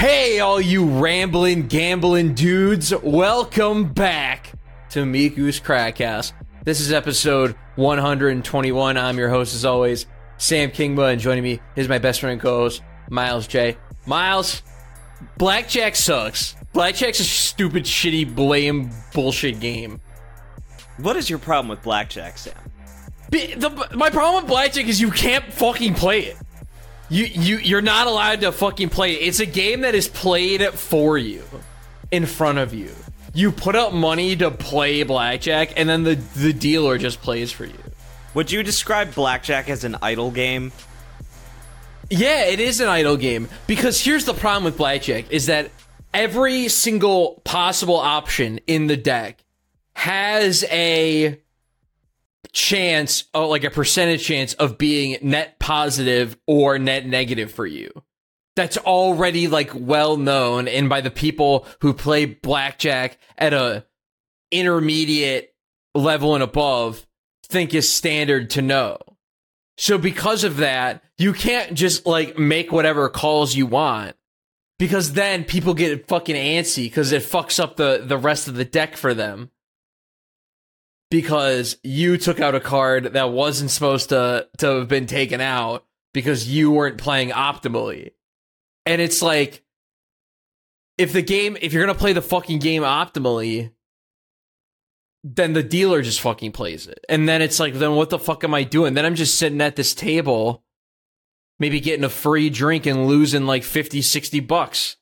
Hey, all you rambling, gambling dudes, welcome back to Miku's Crackcast. This is episode 121. I'm your host, as always, Sam Kingma, and joining me is my best friend and co-host, Miles J. Miles, Blackjack sucks. Blackjack's a stupid, shitty, lame, bullshit game. What is your problem with Blackjack, Sam? My problem with Blackjack is you can't fucking play it. You're not allowed to fucking play it. It's a game that is played for you, in front of you. You put up money to play Blackjack, and then the dealer just plays for you. Would you describe Blackjack as an idle game? Yeah, it is an idle game. Because here's the problem with Blackjack, is that every single possible option in the deck has a chance, like a percentage chance of being net positive or net negative for you. That's already like well known, and by the people who play Blackjack at a intermediate level and above think is standard to know. So because of that, you can't just like make whatever calls you want, because then people get fucking antsy because it fucks up the rest of the deck for them. Because you took out a card that wasn't supposed to have been taken out because you weren't playing optimally. And it's like, if you're gonna play the fucking game optimally, then the dealer just fucking plays it. And then it's like, then what the fuck am I doing? Then I'm just sitting at this table, maybe getting a free drink and losing like 50, 60 bucks.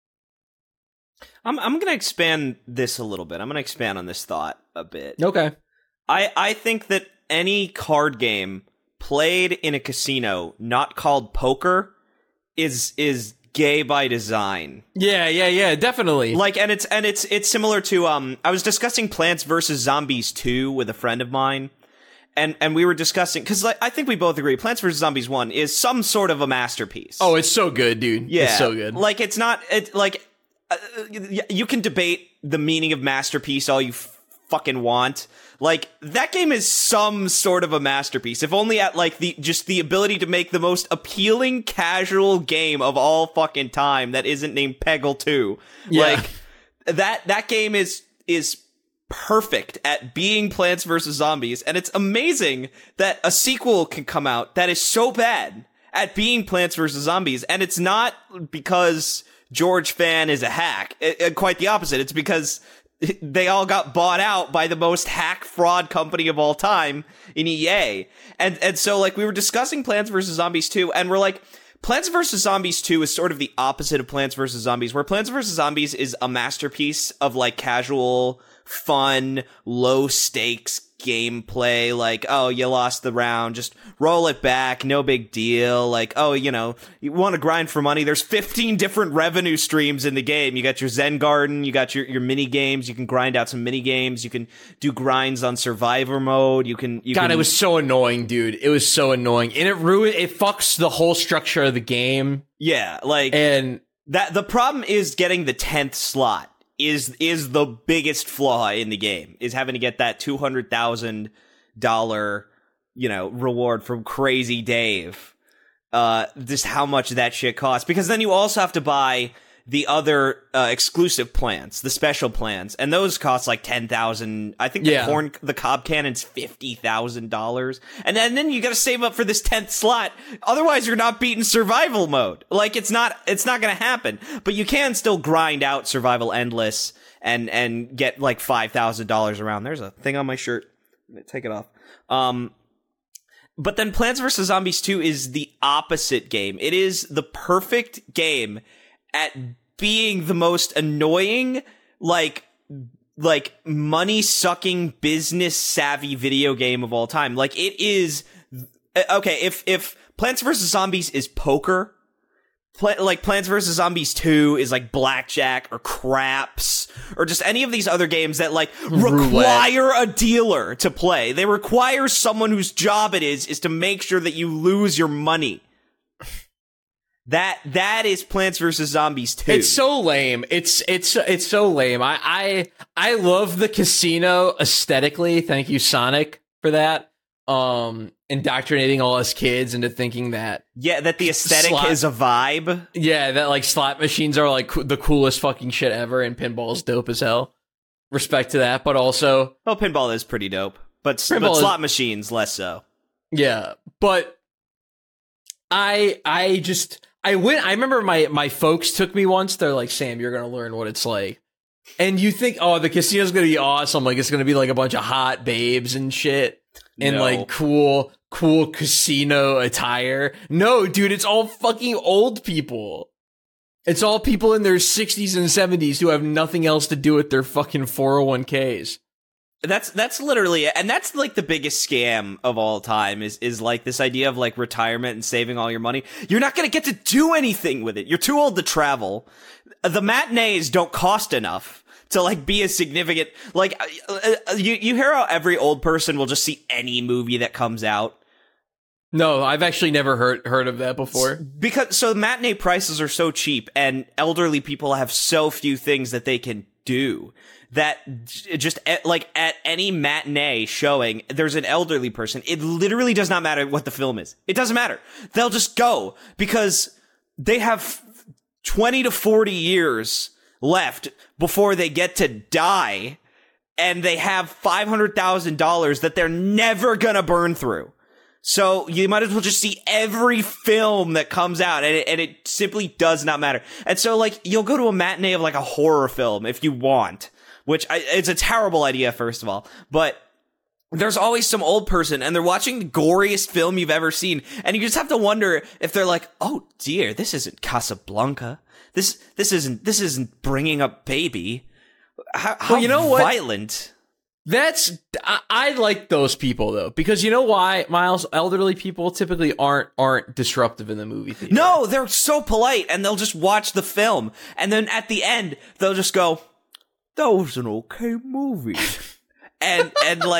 I'm going to expand this a little bit. I'm going to expand on this thought a bit. Okay. I think that any card game played in a casino, not called poker, is gay by design. Yeah, definitely. Like, and it's similar to I was discussing Plants vs. Zombies 2 with a friend of mine. And we were discussing, because like, I think we both agree, Plants vs. Zombies 1 is some sort of a masterpiece. Oh, it's so good, dude. Yeah. It's so good. Like, it's not, it's like, you can debate the meaning of masterpiece all you fucking want. Like, that game is some sort of a masterpiece, if only at like the ability to make the most appealing casual game of all fucking time that isn't named Peggle 2. Yeah. Like, that game is perfect at being Plants vs. Zombies, and it's amazing that a sequel can come out that is so bad at being Plants vs. Zombies, and it's not because George Fan is a hack. Quite the opposite. It's because they all got bought out by the most hack fraud company of all time in EA. And so like we were discussing Plants vs. Zombies 2, and we're like, Plants vs. Zombies 2 is sort of the opposite of Plants vs. Zombies, where Plants vs. Zombies is a masterpiece of like casual, fun, low stakes gameplay. Like, oh, you lost the round, just roll it back, no big deal. Like, oh, you know, you want to grind for money, there's 15 different revenue streams in the game. You got your Zen Garden, you got your mini games, you can grind out some mini games, you can do grinds on survivor mode, you can it was so annoying, dude. It was so annoying, and it fucks the whole structure of the game. Yeah, like, and that the problem is getting the 10th slot is the biggest flaw in the game, is having to get that $200,000, you know, reward from Crazy Dave. Just how much that shit costs, because then you also have to buy the other exclusive plans, the special plans, and those cost like $10,000. I think the Cobb Cannon's $50,000, and then you got to save up for this 10th slot. Otherwise, you're not beating survival mode. Like, it's not gonna happen. But you can still grind out survival endless and get like $5,000 around. There's a thing on my shirt. Let me take it off. But then Plants vs. Zombies 2 is the opposite game. It is the perfect game at being the most annoying, like money-sucking, business-savvy video game of all time. Like, it is... Okay, if Plants vs. Zombies is poker, like Plants vs. Zombies 2 is like blackjack or craps, or just any of these other games that like require a dealer to play. They require someone whose job it is to make sure that you lose your money. That is Plants vs. Zombies 2. It's so lame. It's so lame. I love the casino aesthetically. Thank you, Sonic, for that. indoctrinating all us kids into thinking that that the aesthetic is a vibe. Yeah, that like slot machines are like the coolest fucking shit ever, and pinball is dope as hell. Respect to that, but also, well, pinball is pretty dope, but slot machines less so. Yeah, but I went. I remember my folks took me once. They're like, Sam, you're gonna learn what it's like. And you think, oh, the casino's gonna be awesome. Like, it's gonna be like a bunch of hot babes and shit, and like cool casino attire. No, dude, it's all fucking old people. It's all people in their 60s and 70s who have nothing else to do with their fucking 401ks. That's literally it. And that's like the biggest scam of all time is like this idea of like retirement and saving all your money. You're not going to get to do anything with it. You're too old to travel. The matinees don't cost enough to like be a significant, like you hear how every old person will just see any movie that comes out. No, I've actually never heard of that before. Because matinee prices are so cheap and elderly people have so few things that they can do that just like at any matinee showing, there's an elderly person. It literally does not matter what the film is. It doesn't matter. They'll just go because they have 20 to 40 years left before they get to die, and they have $500,000 that they're never gonna burn through. So you might as well just see every film that comes out, and it simply does not matter. And so, like, you'll go to a matinee of like a horror film if you want, which it's a terrible idea, first of all. But there's always some old person, and they're watching the goriest film you've ever seen, and you just have to wonder if they're like, "Oh dear, this isn't Casablanca. This isn't Bringing Up Baby. How you know what? Violent." I like those people though, because you know why, Miles? Elderly people typically aren't disruptive in the movie theater. No, they're so polite, and they'll just watch the film, and then at the end they'll just go, "That was an okay movie," and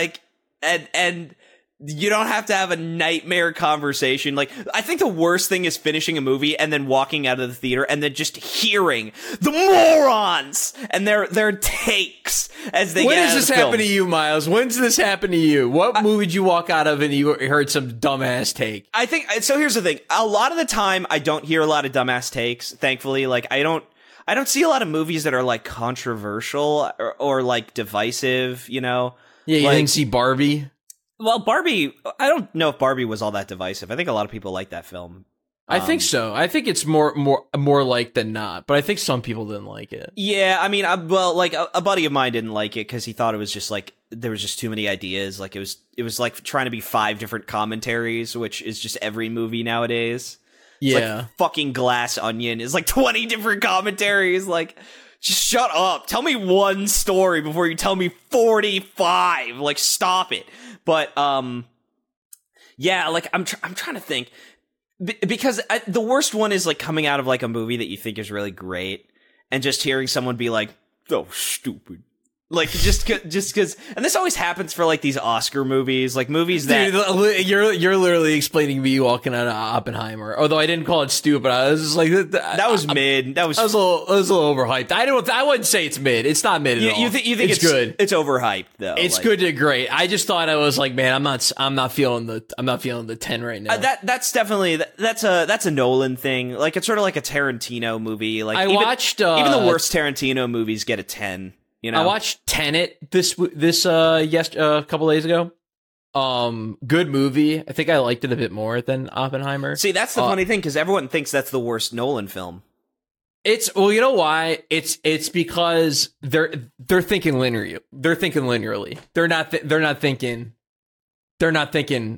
you don't have to have a nightmare conversation. Like, I think the worst thing is finishing a movie and then walking out of the theater and then just hearing the morons and their takes as they get out of the film. When does this happen to you, Miles? When's this happen to you? What movie did you walk out of and you heard some dumbass take? I think, so here's the thing. A lot of the time, I don't hear a lot of dumbass takes, thankfully. Like, I don't see a lot of movies that are, like, controversial or like, divisive, you know? Yeah, you like, didn't see Barbie? Well, Barbie, I don't know if Barbie was all that divisive. I think a lot of people like that film. I think so. I think it's more like than not, but I think some people didn't like it. Yeah, I mean, like a buddy of mine didn't like it because he thought it was just like there was just too many ideas. Like it was like trying to be 5 different commentaries, which is just every movie nowadays. Yeah, it's like fucking Glass Onion is like 20 different commentaries. Like, just shut up. Tell me one story before you tell me 45. Like, stop it. But yeah, like I'm trying to think because the worst one is like coming out of like a movie that you think is really great and just hearing someone be like, "Oh, stupid." Like, just because, and this always happens for like these Oscar movies, like movies that you're literally explaining to me walking out of Oppenheimer. Although I didn't call it stupid, I was just like that was mid. That was a little overhyped. I wouldn't say it's mid. It's not mid at all. You think it's good? It's overhyped though. It's like, good to great. I just thought I was like, man, I'm not feeling the 10 right now. That's definitely that's a Nolan thing. Like, it's sort of like a Tarantino movie. Like, watched even the worst Tarantino movies get a 10. You know? I watched Tenet this a couple days ago. Good movie. I think I liked it a bit more than Oppenheimer. See, that's the funny thing, because everyone thinks that's the worst Nolan film. Well, you know why? It's because they're thinking linearly. They're thinking linearly. They're not thinking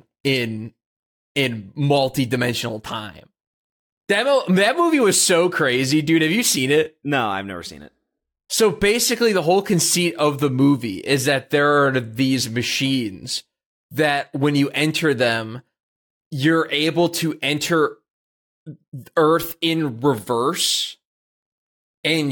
in multi-dimensional time. That movie was so crazy, dude. Have you seen it? No, I've never seen it. So basically, the whole conceit of the movie is that there are these machines that when you enter them, you're able to enter Earth in reverse, and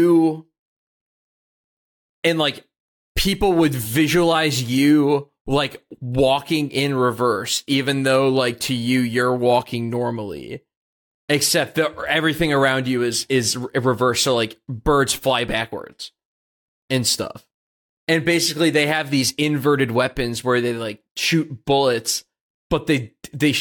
like people would visualize you like walking in reverse, even though like to you, you're walking normally. Except that everything around you is reversed, so like birds fly backwards and stuff. And basically they have these inverted weapons where they like shoot bullets, but they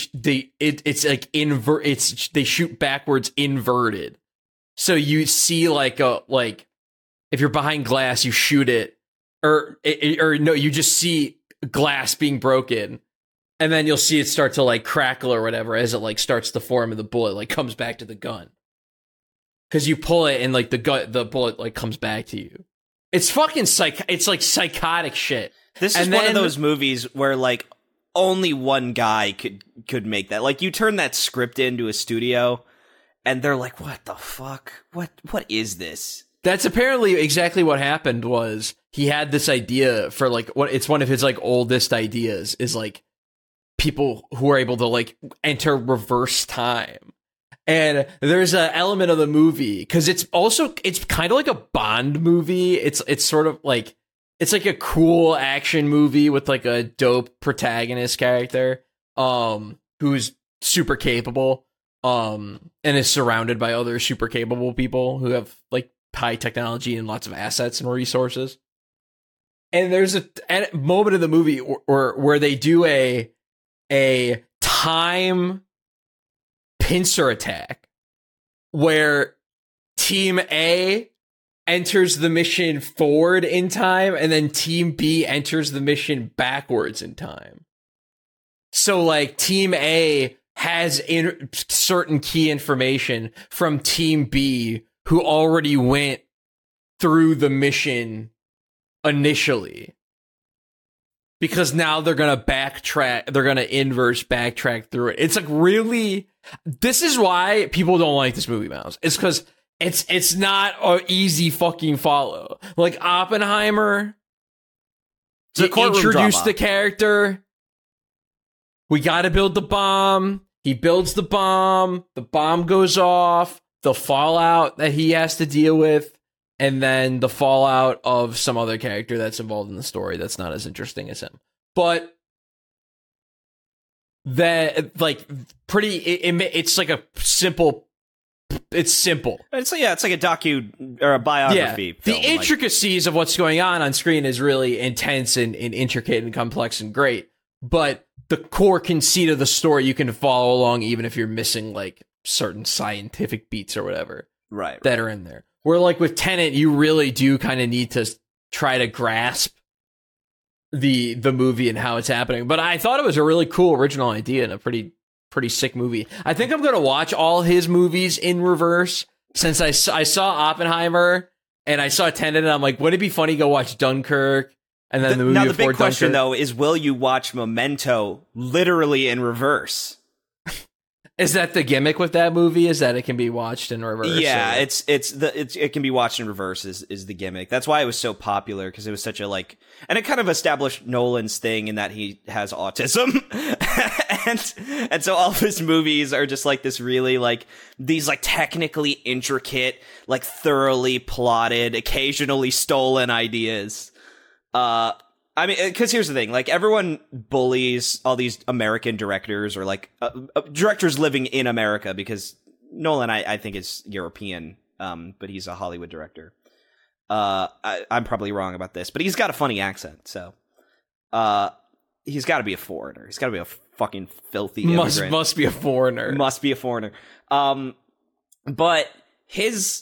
shoot backwards inverted. So you see like if you're behind glass, you shoot it, or no, you just see glass being broken, and then you'll see it start to like crackle or whatever as it like starts to form, and the bullet like comes back to the gun. Because you pull it and like the bullet like comes back to you. It's fucking it's like psychotic shit. This is one of those movies where like only one guy could make that. Like you turn that script into a studio and they're like, what the fuck? What is this? That's apparently exactly what happened. Was he had this idea for like it's one of his like oldest ideas, is like people who are able to like enter reverse time. And there's an element of the movie, because it's kind of like a Bond movie. It's sort of like, it's like a cool action movie with like a dope protagonist character, who's super capable, and is surrounded by other super capable people who have like high technology and lots of assets and resources. And there's a moment of the movie where they do a time pincer attack where Team A enters the mission forward in time and then Team B enters the mission backwards in time. So like Team A has certain key information from Team B, who already went through the mission initially. Because now they're going to backtrack, they're going to inverse backtrack through it. It's like really, this is why people don't like this movie, Miles. It's because it's not an easy fucking follow. Like Oppenheimer, to introduce the character, we got to build the bomb. He builds the bomb goes off, the fallout that he has to deal with, and then the fallout of some other character that's involved in the story that's not as interesting as him. But that, like, it's like a simple. It's simple. It's like a docu or a biography. Yeah. Film, the intricacies of what's going on screen is really intense and intricate and complex and great. But the core conceit of the story you can follow along even if you're missing like certain scientific beats or whatever, right, that are in there. Where like with Tenet, you really do kind of need to try to grasp the movie and how it's happening. But I thought it was a really cool original idea and a pretty sick movie. I think I'm gonna watch all his movies in reverse, since I saw Oppenheimer and I saw Tenet, and I'm like, wouldn't it be funny to go watch Dunkirk and then the movie now the before big question Dunkirk? though is, will you watch Memento literally in reverse? Is that the gimmick with that movie? Is that it can be watched in reverse? Yeah, it can be watched in reverse is the gimmick. That's why it was so popular, because it was such a like, and it kind of established Nolan's thing in that he has autism, and so all of his movies are just like this really like these like technically intricate, like thoroughly plotted, occasionally stolen ideas. I mean, because here's the thing, like, everyone bullies all these American directors, or like directors living in America, because Nolan, I think, is European, but he's a Hollywood director. I'm probably wrong about this, but he's got a funny accent, so he's got to be a foreigner. He's got to be a fucking filthy immigrant. Must be a foreigner. Must be a foreigner. But his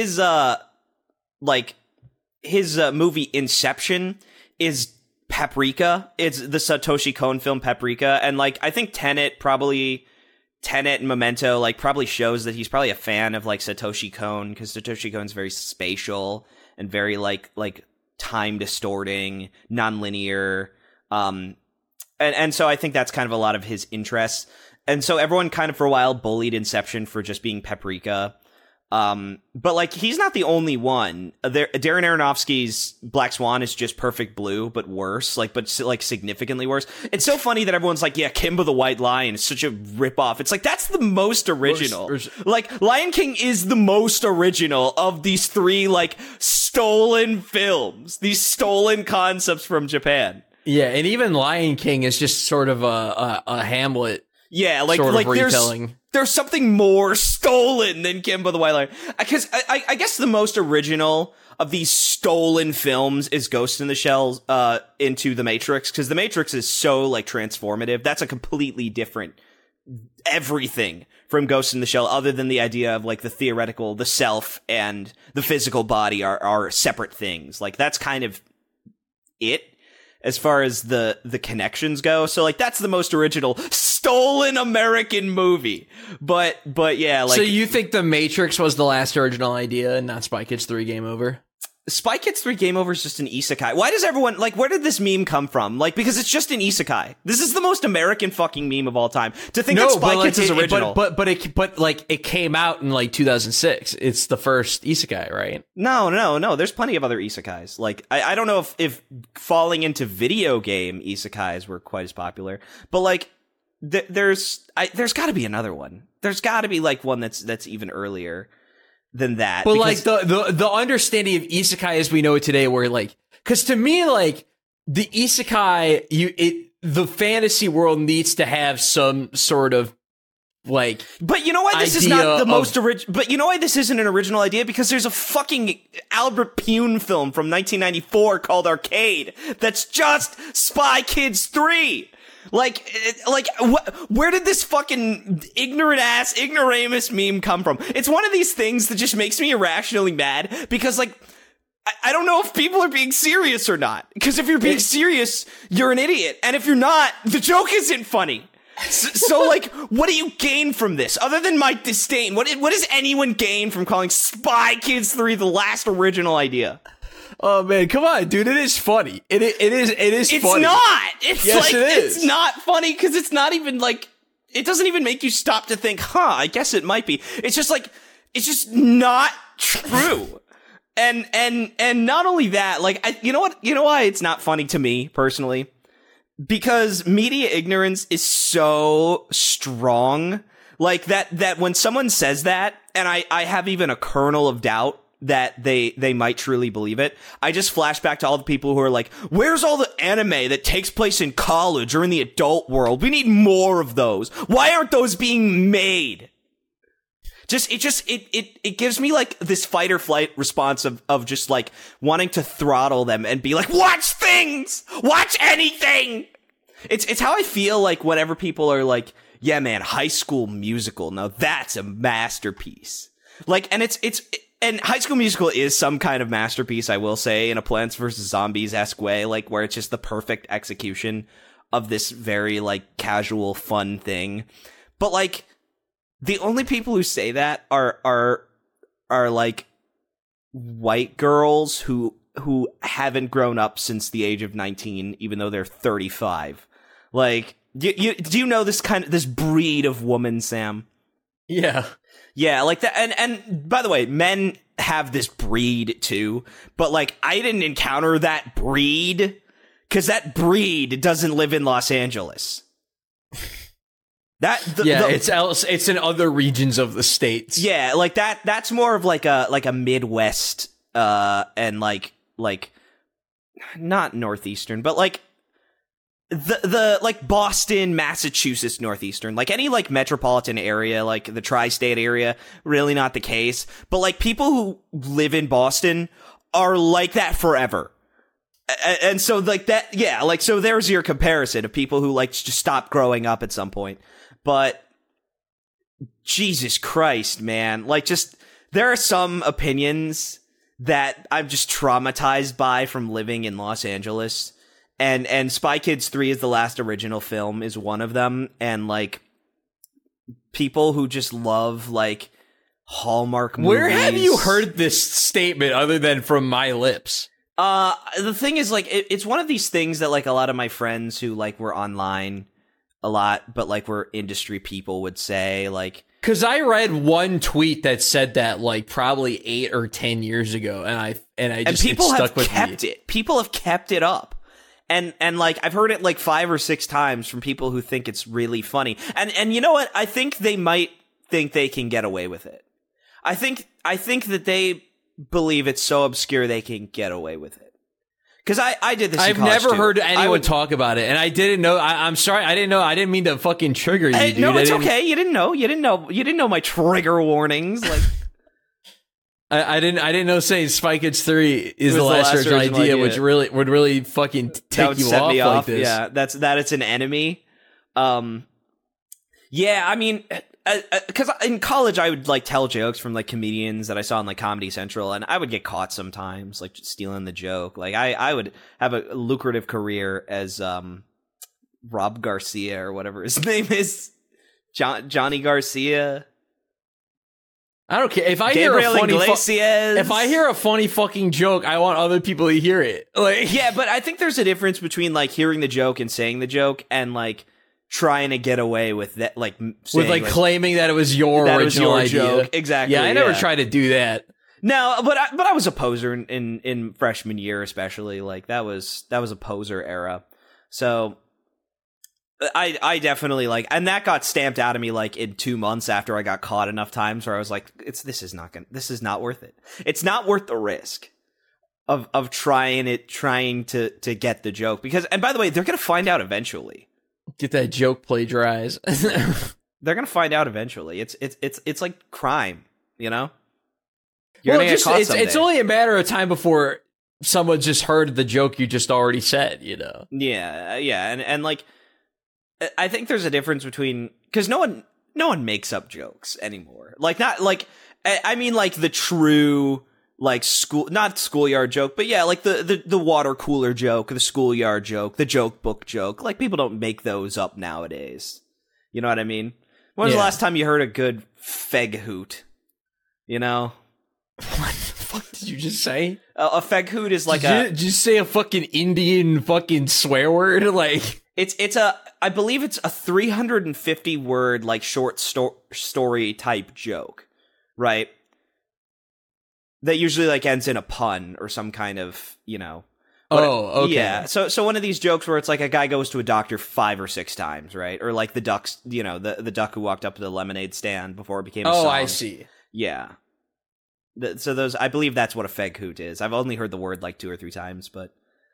movie Inception is Paprika. It's the Satoshi Kon film Paprika, and like I think Tenet and Memento like probably shows that he's probably a fan of like Satoshi Kon, because Satoshi Kon's very spatial and very like time distorting, nonlinear, and so I think that's kind of a lot of his interests. And so everyone kind of for a while bullied Inception for just being Paprika. But like he's not the only one. Darren Aronofsky's Black Swan is just Perfect Blue, but worse, but significantly worse. It's so funny that everyone's like, yeah, Kimba the White Lion is such a ripoff. It's like, that's the most original. Like, Lion King is the most original of these three like stolen films, these stolen concepts from Japan. Yeah, and even Lion King is just sort of a Hamlet. Yeah, like retelling. There's something more stolen than Kimba the White Lion. Because I guess the most original of these stolen films is Ghost in the Shell into The Matrix, because The Matrix is so like transformative. That's a completely different everything from Ghost in the Shell, other than the idea of like the theoretical, the self and the physical body are separate things. Like that's kind of it as far as the connections go. So like that's the most original stolen American movie. But yeah, like, so you think The Matrix was the last original idea and not Spy Kids 3 Game Over? Spy Kids 3 Game Over is just an isekai. Why does everyone, like, where did this meme come from? Like, because it's just an isekai. This is the most American fucking meme of all time. To think that Spy Kids is original. But it came out in like 2006. It's the first isekai, right? No. There's plenty of other isekais. Like, I don't know if falling into video game isekais were quite as popular, but like, there's gotta be another one. There's gotta be like one that's even earlier than that. But like the understanding of isekai as we know it today, where like, because to me, like the isekai, the fantasy world needs to have some sort of like. But you know why this is not the most original? But you know why this isn't an original idea? Because there's a fucking Albert Pune film from 1994 called Arcade that's just Spy Kids 3. Where did this fucking ignoramus meme come from? It's one of these things that just makes me irrationally mad, because like, I don't know if people are being serious or not. Because if you're being serious, you're an idiot. And if you're not, the joke isn't funny. So like, what do you gain from this? Other than my disdain, what does anyone gain from calling Spy Kids 3 the last original idea? Oh man, come on, dude! It is funny. It is it's funny. Not. It's yes, like, it is. It's not funny because it's not even like, it doesn't even make you stop to think, I guess it might be. It's just like, it's just not true. And not only that, like, you know what? You know why it's not funny to me personally? Because media ignorance is so strong. Like that when someone says that, and I have even a kernel of doubt that they might truly believe it, I just flash back to all the people who are like, where's all the anime that takes place in college or in the adult world? We need more of those. Why aren't those being made? It gives me like this fight or flight response of just like wanting to throttle them and be like, watch things! Watch anything! It's how I feel like whenever people are like, yeah man, High School Musical, now that's a masterpiece. Like, and and High School Musical is some kind of masterpiece, I will say, in a Plants vs. Zombies-esque way, like, where it's just the perfect execution of this very, like, casual, fun thing. But, like, the only people who say that are like, white girls who haven't grown up since the age of 19, even though they're 35. Like, do you know this breed of woman, Sam? Yeah. Yeah, like that, and by the way, men have this breed too, but like, I didn't encounter that breed, because that breed doesn't live in Los Angeles. It's in other regions of the States. Yeah, like that's more of like a Midwest, and like not Northeastern, but like, the like Boston, Massachusetts, Northeastern, like any like metropolitan area, like the tri-state area, really not the case. But like people who live in Boston are like that forever. And so like that, yeah, like, so there's your comparison of people who like just stop growing up at some point. But Jesus Christ, man, like, just, there are some opinions that I'm just traumatized by from living in Los Angeles. And Spy Kids 3 is the last original film, is one of them. And, like, people who just love, like, Hallmark movies. Where have you heard this statement other than from my lips? The thing is, like, it's one of these things that, like, a lot of my friends who, like, were online a lot, but, like, were industry people would say, like... Because I read one tweet that said that, like, probably 8 or 10 years ago, and I just, people stuck with kept it. People have kept it up. And like, I've heard it like 5 or 6 times from people who think it's really funny. And you know what? I think they might think they can get away with it. I think that they believe it's so obscure they can get away with it. Because I did this in college, I've never heard anyone too. talk about it, and I didn't know. I'm sorry, I didn't know. I didn't mean to fucking trigger you, dude. No, it's okay. You didn't know my trigger warnings. Like, I didn't know saying Spy Kids 3 is the last original idea, which would really fucking take you off like this. Yeah, that it's an enemy. Yeah, I mean, because in college I would like tell jokes from like comedians that I saw on like Comedy Central, and I would get caught sometimes, like stealing the joke. Like I would have a lucrative career as Rob Garcia or whatever his name is, Johnny Garcia. I don't care if I hear a funny fucking joke. I want other people to hear it. Like, yeah, but I think there's a difference between like hearing the joke and saying the joke, and like trying to get away with that, like saying, with like claiming that it was your original idea. Joke. Exactly. Yeah, I never tried to do that. No, but I was a poser in freshman year, especially. Like that was a poser era. So I definitely like, and that got stamped out of me like in 2 months after I got caught enough times where I was like, this is not worth it. It's not worth the risk of trying to get the joke, because, and by the way, they're gonna find out eventually. Get that joke plagiarized. They're gonna find out eventually. It's like crime, you know. It's only a matter of time before someone just heard the joke you just already said, you know. Yeah, and like, I think there's a difference between, because no one makes up jokes anymore. Like, not like, I mean like the true like not schoolyard joke, but yeah, like the water cooler joke, the schoolyard joke, the joke book joke. Like, people don't make those up nowadays. You know what I mean? When was the last time you heard a good feg hoot? You know? What the fuck did you just say? A feg hoot is like did you say a fucking Indian fucking swear word? Like, I believe it's a 350 word like short story type joke, right? That usually like ends in a pun or some kind of, you know. Okay. Yeah. So one of these jokes where it's like a guy goes to a doctor 5 or 6 times, right? Or like the ducks, you know, the duck who walked up to the lemonade stand before it became a song. I see. Yeah. So those, I believe that's what a feg hoot is. I've only heard the word like 2 or 3 times, but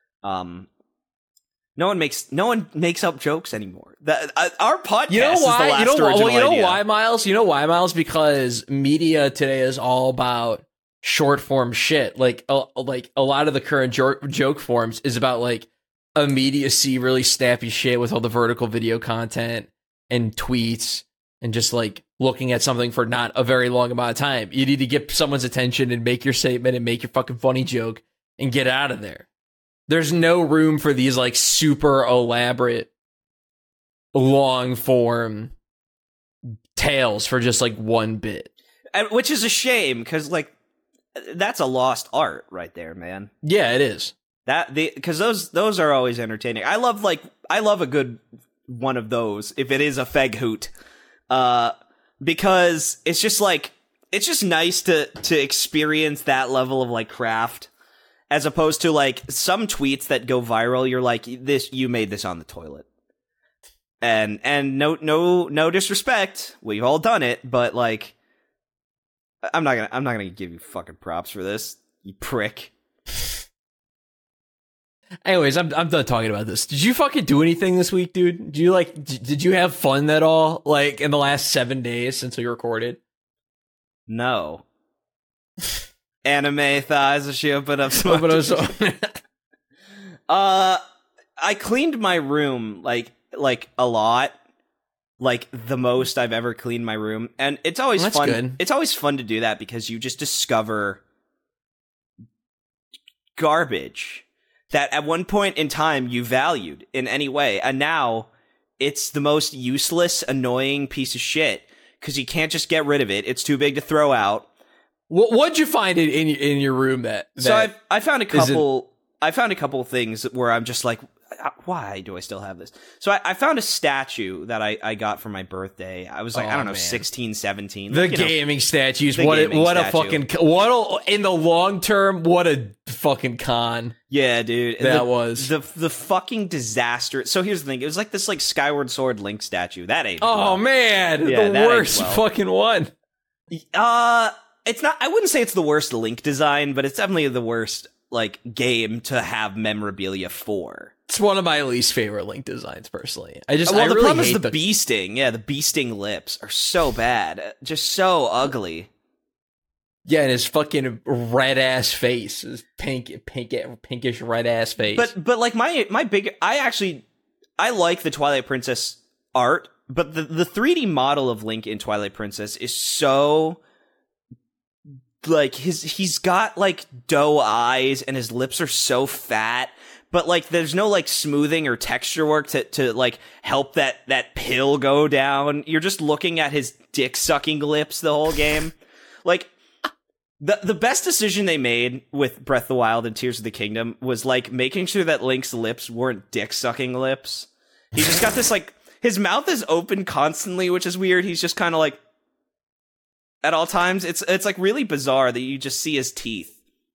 no one makes up jokes anymore. Our podcast is the last original idea. You know why, Miles? You know why, Miles? Because media today is all about short form shit. Like a lot of the current joke forms is about like immediacy, really snappy shit with all the vertical video content and tweets and just like looking at something for not a very long amount of time. You need to get someone's attention and make your statement and make your fucking funny joke and get out of there. There's no room for these like super elaborate long form tales for just like one bit. Which is a shame, because like that's a lost art right there, man. Yeah, it is. Because those are always entertaining. I love a good one of those if it is a feg hoot, because it's just like, it's just nice to experience that level of like craft, as opposed to like some tweets that go viral. You're like, you made this on the toilet, and no disrespect, we've all done it, but like, I'm not gonna give you fucking props for this, you prick. Anyways, I'm done talking about this. Did you fucking do anything this week, dude? Did you have fun at all, like in the last 7 days since we recorded? No. Anime thighs, she opened up some. I cleaned my room like a lot. Like the most I've ever cleaned my room, and it's always fun. Good. It's always fun to do that because you just discover garbage that at one point in time you valued in any way, and now it's the most useless, annoying piece of shit because you can't just get rid of it. It's too big to throw out. What'd you find in your room that? So I found a couple. I found a couple things where I'm just like, why do I still have this? So I found a statue that I got for my birthday. I was like, I don't know, 16, 17. The gaming statues. What a fucking, in the long term, what a fucking con. Yeah, dude. That was. The fucking disaster. So here's the thing. It was like this like Skyward Sword Link statue. That ain't. Oh, man. Yeah, the worst fucking one. It's not, I wouldn't say it's the worst Link design, but it's definitely the worst like game to have memorabilia for. It's one of my least favorite Link designs, personally. The really problem is the bee sting. Yeah, the bee sting lips are so bad, just so ugly. Yeah, and his fucking red ass face, his pinkish red ass face. But like my big, I like the Twilight Princess art, but the 3D model of Link in Twilight Princess is so like he's got like doe eyes and his lips are so fat, but like there's no like smoothing or texture work to like help that pill go down. You're just looking at his dick sucking lips the whole game. Like the best decision they made with Breath of the Wild and Tears of the Kingdom was like making sure that Link's lips weren't dick sucking lips. He just got this like his mouth is open constantly, which is weird. He's just kind of like at all times. It's like really bizarre that you just see his teeth.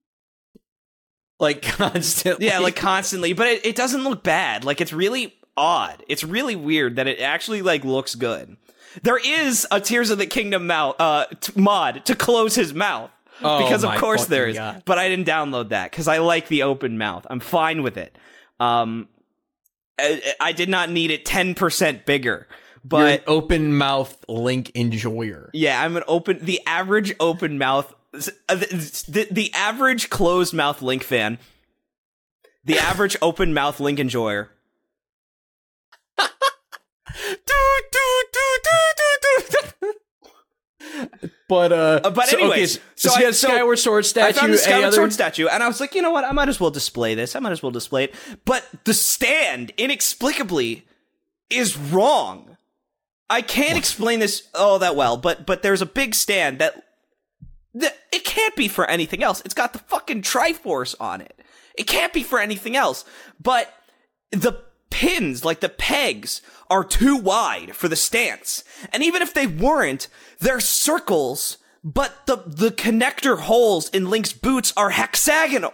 Like constantly. Yeah, like constantly. But it doesn't look bad. Like it's really odd. It's really weird that it actually like looks good. There is a Tears of the Kingdom mod to close his mouth. Because of course there is. God. But I didn't download that because I like the open mouth. I'm fine with it. I did not need it 10% bigger. But you're an open mouth Link enjoyer. Yeah, I'm the average open mouth, the average closed mouth Link fan, the average open mouth Link enjoyer. But anyways, so he has Skyward Sword statue. I found the Skyward Sword statue, and I was like, you know what? I might as well display this. But the stand, inexplicably, is wrong. I can't explain this all that well, but there's a big stand that it can't be for anything else. It's got the fucking Triforce on it. It can't be for anything else. But the pins, like the pegs, are too wide for the stance. And even if they weren't, they're circles, but the connector holes in Link's boots are hexagonal.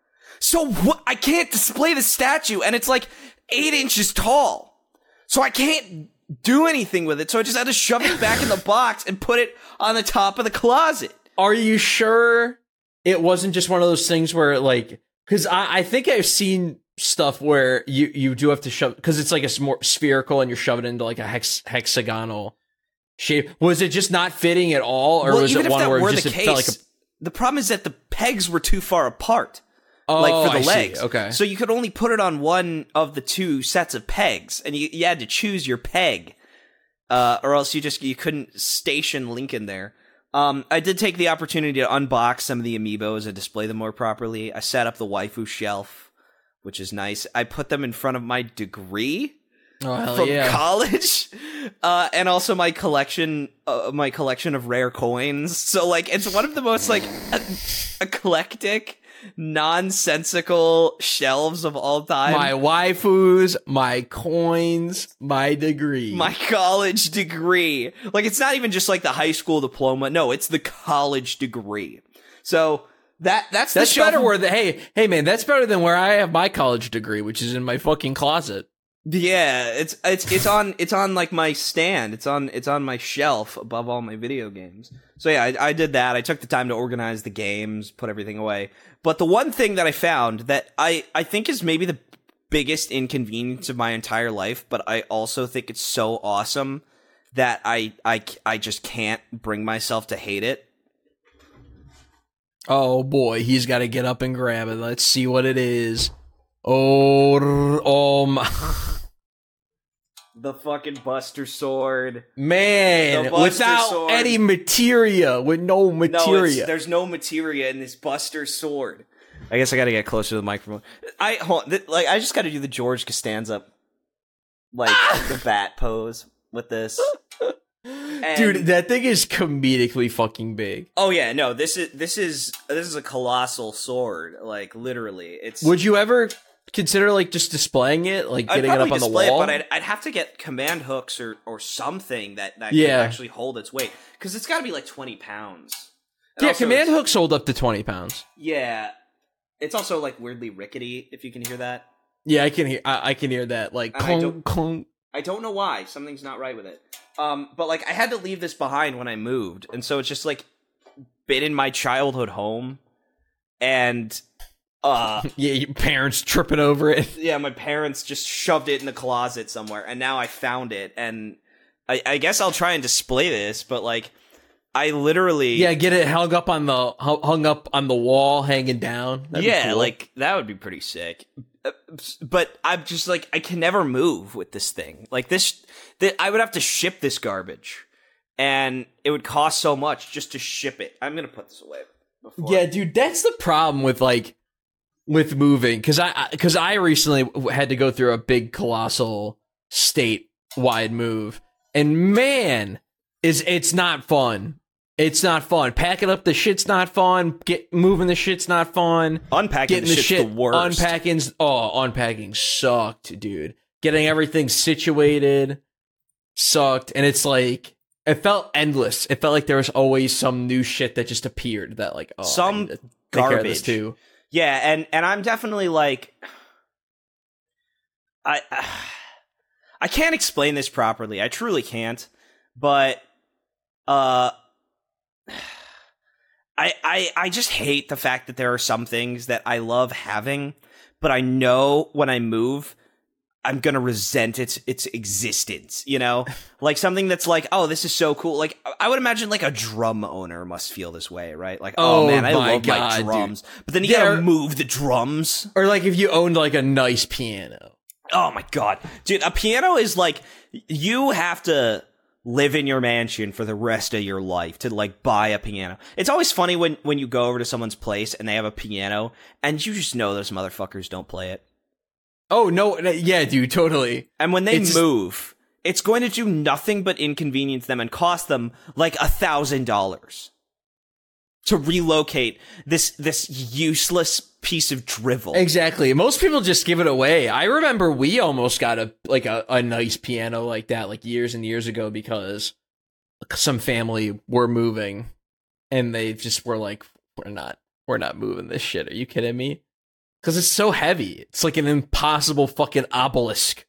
So I can't display the statue, and it's like 8 inches tall. So I can't do anything with it. So I just had to shove it back in the box and put it on the top of the closet. Are you sure it wasn't just one of those things where like, because I think I've seen stuff where you do have to shove, because it's like a more spherical and you're shoving it into like a hexagonal shape. Was it just not fitting at all, or was it one where it just felt like the problem is that the pegs were too far apart, for the legs. Okay, so you could only put it on one of the two sets of pegs, and you had to choose your peg, or else you couldn't station Link in there. I did take the opportunity to unbox some of the amiibos and display them more properly. I set up the waifu shelf, which is nice. I put them in front of my degree from college, and also my collection of rare coins. So like, it's one of the most like eclectic, nonsensical shelves of all time. My waifus, my coins, my degree. My college degree. Like, it's not even just like the high school diploma. No, it's the college degree. So that's the shelf. Better where hey man, that's better than where I have my college degree, which is in my fucking closet. Yeah, it's on like my stand. It's on my shelf above all my video games. So yeah, I did that. I took the time to organize the games, put everything away. But the one thing that I found that I think is maybe the biggest inconvenience of my entire life, but I also think it's so awesome that I just can't bring myself to hate it. Oh boy, he's got to get up and grab it. Let's see what it is. Oh my. The fucking Buster Sword. Man, without any materia, with no materia. No, there's no materia in this Buster Sword. I guess I gotta get closer to the microphone. I just gotta do the George Costanza, like, the bat pose with this. And, dude, that thing is comedically fucking big. Oh yeah, no, this is a colossal sword, like literally. Would you ever consider like just displaying it, like getting it up on the wall? But I'd have to get command hooks or something that could actually hold its weight, because it's got to be like 20 pounds. And yeah, command hooks hold up to 20 pounds. Yeah, it's also like weirdly rickety, if you can hear that. Yeah, I can hear that, like clunk, clunk. I don't know why. Something's not right with it. But like, I had to leave this behind when I moved, and so it's just like been in my childhood home, and yeah, your parents tripping over it. Yeah, my parents just shoved it in the closet somewhere, and now I found it, and I guess I'll try and display this, but like, I literally get it hung up on the wall, hanging down. That'd be cool. like that would be pretty sick. But I'm just like, I can never move with this thing. Like I would have to ship this garbage, and it would cost so much just to ship it. I'm gonna put this away. Yeah, dude, that's the problem with moving, because I recently had to go through a big colossal state-wide move, and man, it's not fun. It's not fun. Packing up the shit's not fun. Moving the shit's not fun. Unpacking the shit's the worst. Unpacking sucked, dude. Getting everything situated sucked, and it's like, it felt endless. It felt like there was always some new shit that just appeared that, like, some garbage too. Yeah, and I'm definitely like, I can't explain this properly. I truly can't. But I just hate the fact that there are some things that I love having, but I know when I move, I'm gonna resent its existence, you know? Like something that's like, oh, this is so cool. Like, I would imagine like a drum owner must feel this way, right? Like, oh man, I love my drums. Dude. But then you gotta move the drums. Or like if you owned like a nice piano. Oh my god. Dude, a piano is like, you have to live in your mansion for the rest of your life to like buy a piano. It's always funny when you go over to someone's place and they have a piano and you just know those motherfuckers don't play it. Oh, no. Yeah, dude, totally. And when they move, it's going to do nothing but inconvenience them and cost them like $1,000 to relocate this useless piece of drivel. Exactly. Most people just give it away. I remember we almost got a nice piano like that like years and years ago because some family were moving and they just were like, we're not moving this shit. Are you kidding me? Because it's so heavy. It's like an impossible fucking obelisk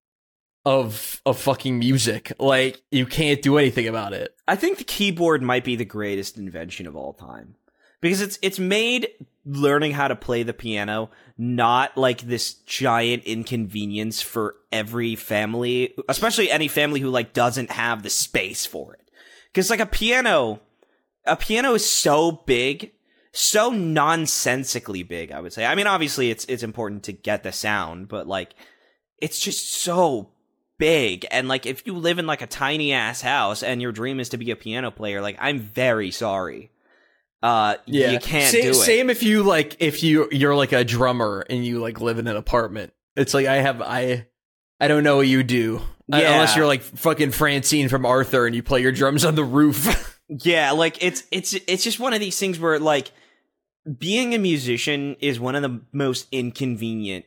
of fucking music. Like, you can't do anything about it. I think the keyboard might be the greatest invention of all time. Because it's made learning how to play the piano not like this giant inconvenience for every family, especially any family who like doesn't have the space for it. Because like a piano is so big, so nonsensically big, I would say. I mean, obviously it's important to get the sound, but like it's just so big. And like if you live in like a tiny ass house and your dream is to be a piano player, like I'm very sorry. You can't do it. Same if you're like a drummer and you like live in an apartment. It's like I don't know what you do. Yeah. Unless you're like fucking Francine from Arthur and you play your drums on the roof. Yeah, like it's just one of these things where like being a musician is one of the most inconvenient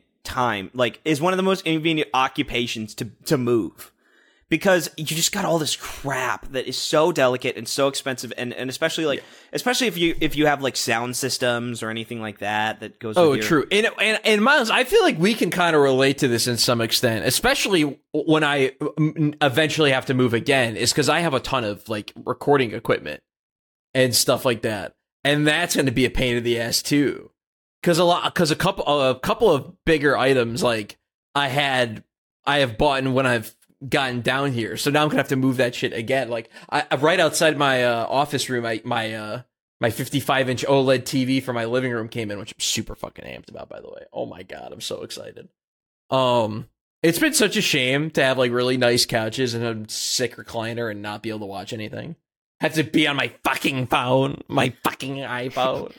occupations to move. Because you just got all this crap that is so delicate and so expensive, and especially especially if you have like sound systems or anything like that goes. Oh, true. And Miles, I feel like we can kind of relate to this in some extent, especially when I eventually have to move again, is because I have a ton of like recording equipment and stuff like that, and that's going to be a pain in the ass too. Because a couple of bigger items like I have bought when I've gotten down here, so now I'm gonna have to move that shit again. Like I right outside my office room, my 55-inch OLED TV for my living room came in, which I'm super fucking amped about, by the way. Oh my god, I'm so excited. It's been such a shame to have like really nice couches and a sick recliner and not be able to watch anything. Have to be on my fucking phone, my fucking iPhone.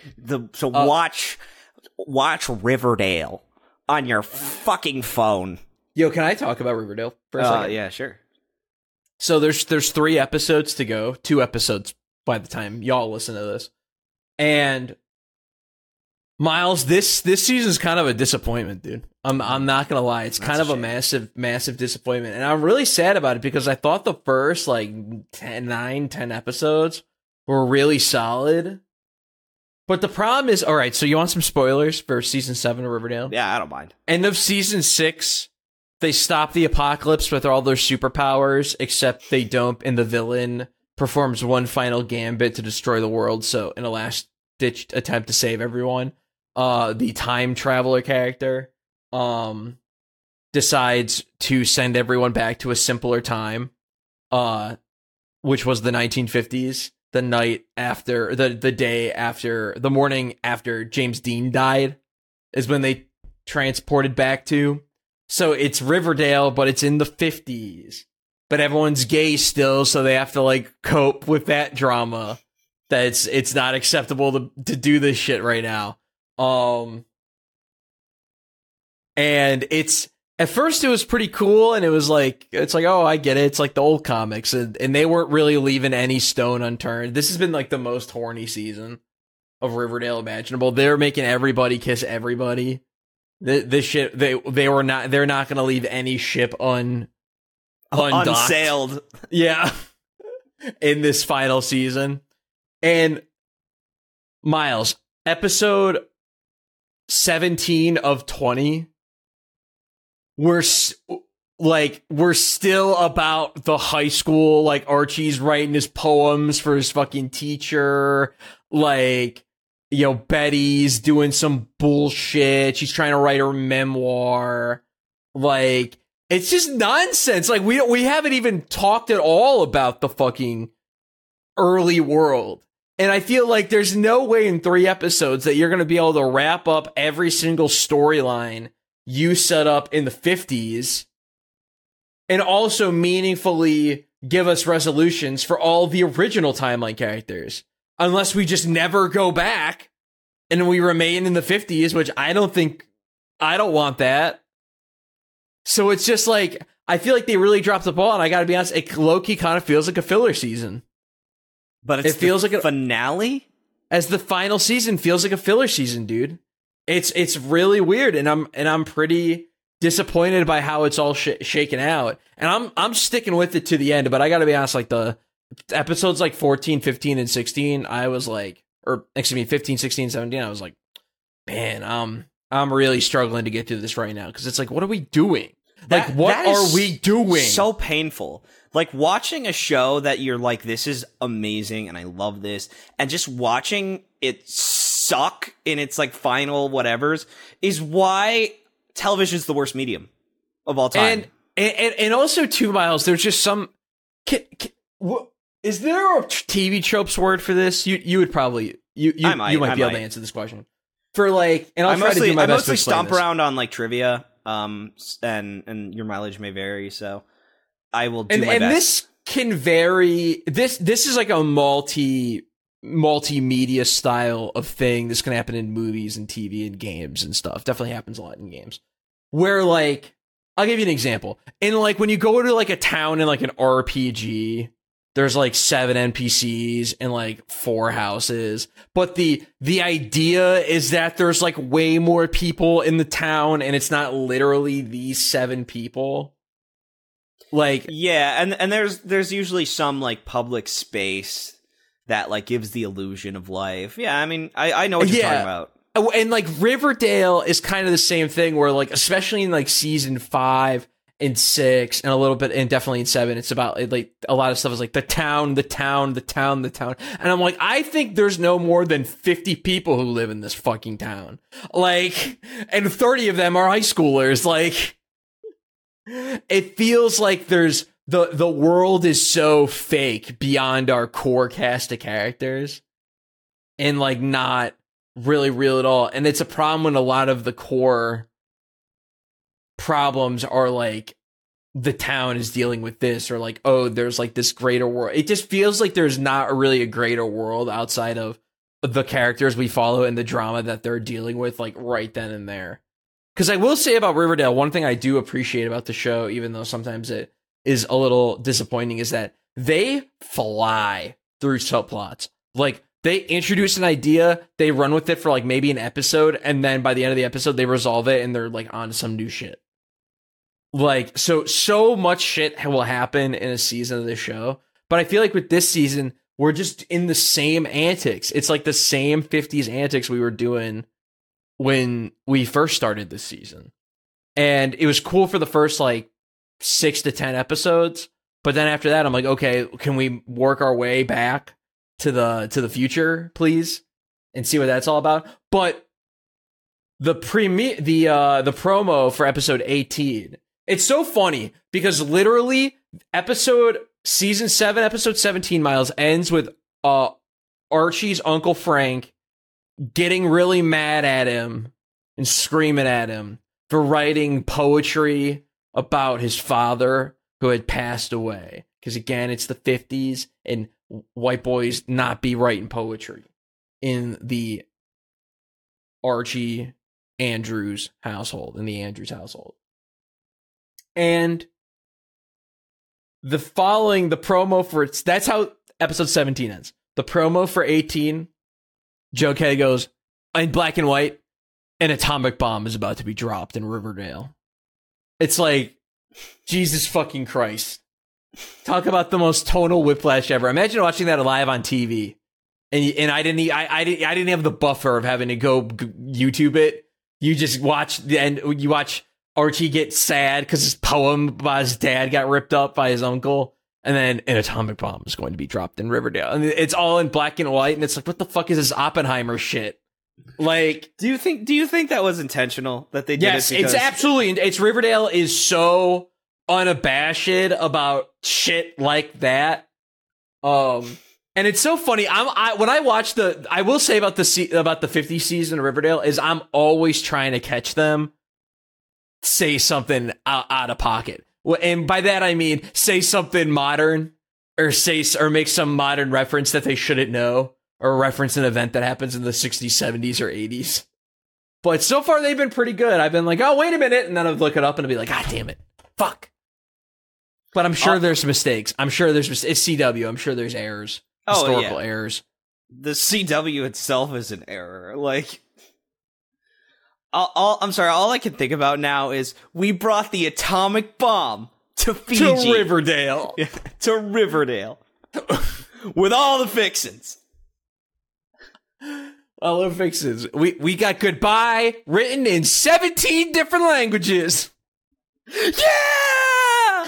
Watch Riverdale on your fucking phone. Yo, can I talk about Riverdale for a second? Yeah, sure. So there's 3 episodes to go, 2 episodes by the time y'all listen to this. And Miles, this season's kind of a disappointment, dude. I'm not gonna lie, it's kind of a massive disappointment, and I'm really sad about it because I thought the first like 10 episodes were really solid. But the problem is, all right, so you want some spoilers for season 7 of Riverdale? Yeah, I don't mind. End of season 6. They stop the apocalypse with all their superpowers, except they don't, and the villain performs one final gambit to destroy the world. So, in a last-ditch attempt to save everyone, the time traveler character decides to send everyone back to a simpler time, which was the 1950s, the night after the morning after James Dean died is when they transported back to. So it's Riverdale, but it's in the 50s. But everyone's gay still, so they have to like cope with that drama. That it's not acceptable to do this shit right now. And it's at first it was pretty cool, and it's like, oh, I get it. It's like the old comics, and they weren't really leaving any stone unturned. This has been like the most horny season of Riverdale imaginable. They're making everybody kiss everybody. This shit, they're not going to leave any ship unsailed. Yeah, in this final season. And Miles, episode 17 of 20, we're still about the high school, like Archie's writing his poems for his fucking teacher, like, you know, Betty's doing some bullshit, she's trying to write her memoir, like, it's just nonsense. Like, we haven't even talked at all about the fucking early world. And I feel like there's no way in 3 episodes that you're going to be able to wrap up every single storyline you set up in the 50s and also meaningfully give us resolutions for all the original timeline characters. Unless we just never go back and we remain in the 50s, which I don't want that. So it's just like, I feel like they really dropped the ball, and I gotta be honest, it low-key kind of feels like a filler season. But it feels like a finale? As the final season feels like a filler season, dude. It's really weird, and I'm pretty disappointed by how it's all shaken out. And I'm sticking with it to the end, but I gotta be honest, like the episodes like 14, 15, and 16, I was like, or excuse me, 15, 16, 17, I was like, man, I'm really struggling to get through this right now, because it's like, what are we doing? Like, what are we doing? So painful. Like, watching a show that you're like, this is amazing and I love this, and just watching it suck in its like final whatevers is why television's the worst medium of all time. And also, too, Miles, there's just some... Is there a TV tropes word for this? You would probably... You might be able to answer this question. For like... And I'll try to do my best to explain stomp this. around on like trivia, and your mileage may vary, so I will do my best. And this can vary... This is like a multimedia style of thing. This can happen in movies and TV and games and stuff. Definitely happens a lot in games. Where like... I'll give you an example. In like when you go to like a town in like an RPG, there's like 7 NPCs and like 4 houses. But the idea is that there's like way more people in the town, and it's not literally these 7 people. Like, yeah, and there's usually some like public space that like gives the illusion of life. Yeah, I mean, I know what you're talking about. And like Riverdale is kind of the same thing, where like, especially in like season 5 and 6 and a little bit, and definitely in 7, it's about like a lot of stuff is like the town. And I'm like, I think there's no more than 50 people who live in this fucking town. Like, and 30 of them are high schoolers. Like, it feels like there's the world is so fake beyond our core cast of characters, and like not really real at all. And it's a problem when a lot of the core problems are like the town is dealing with this, or like, oh, there's like this greater world. It just feels like there's not really a greater world outside of the characters we follow and the drama that they're dealing with, like right then and there. Because I will say about Riverdale, one thing I do appreciate about the show, even though sometimes it is a little disappointing, is that they fly through subplots. Like, they introduce an idea, they run with it for like maybe an episode, and then by the end of the episode, they resolve it and they're like on to some new shit. Like, so much shit will happen in a season of this show. But I feel like with this season, we're just in the same antics. It's like the same 50s antics we were doing when we first started this season. And it was cool for the first like 6 to 10 episodes. But then after that, I'm like, okay, can we work our way back to the future, please, and see what that's all about? But the promo for episode 18, it's so funny because literally season 7, episode 17, Miles, ends with Archie's Uncle Frank getting really mad at him and screaming at him for writing poetry about his father who had passed away. Because again, it's the 50s and white boys not be writing poetry in the Archie Andrews household, in the Andrews household. And the promo for it's that's how episode 17 ends. The promo for 18, Joe K goes, in black and white, an atomic bomb is about to be dropped in Riverdale. It's like, Jesus fucking Christ. Talk about the most tonal whiplash ever. Imagine watching that live on TV. And I didn't have the buffer of having to go YouTube it. You just watch you watch Archie get sad because his poem about his dad got ripped up by his uncle, and then an atomic bomb is going to be dropped in Riverdale, and it's all in black and white, and it's like, what the fuck is this Oppenheimer shit? Like, do you think that was intentional that they did? Yes, it's absolutely. It's Riverdale is so unabashed about shit like that. And it's so funny. When I watch I will say about the 50th season of Riverdale is I'm always trying to catch them say something out of pocket. And by that I mean say something modern or make some modern reference that they shouldn't know or reference an event that happens in the 60s, 70s, or 80s. But so far they've been pretty good. I've been like, oh, wait a minute, and then I'd look it up and I'd be like, God damn it, fuck. But I'm sure there's mistakes. I'm sure it's CW. I'm sure there's errors. Historical errors. The CW itself is an error. Like, I'm sorry. All I can think about now is we brought the atomic bomb to Fiji, to Riverdale, to Riverdale, with all the fixins. All the fixins. We got goodbye written in 17 different languages. Yeah.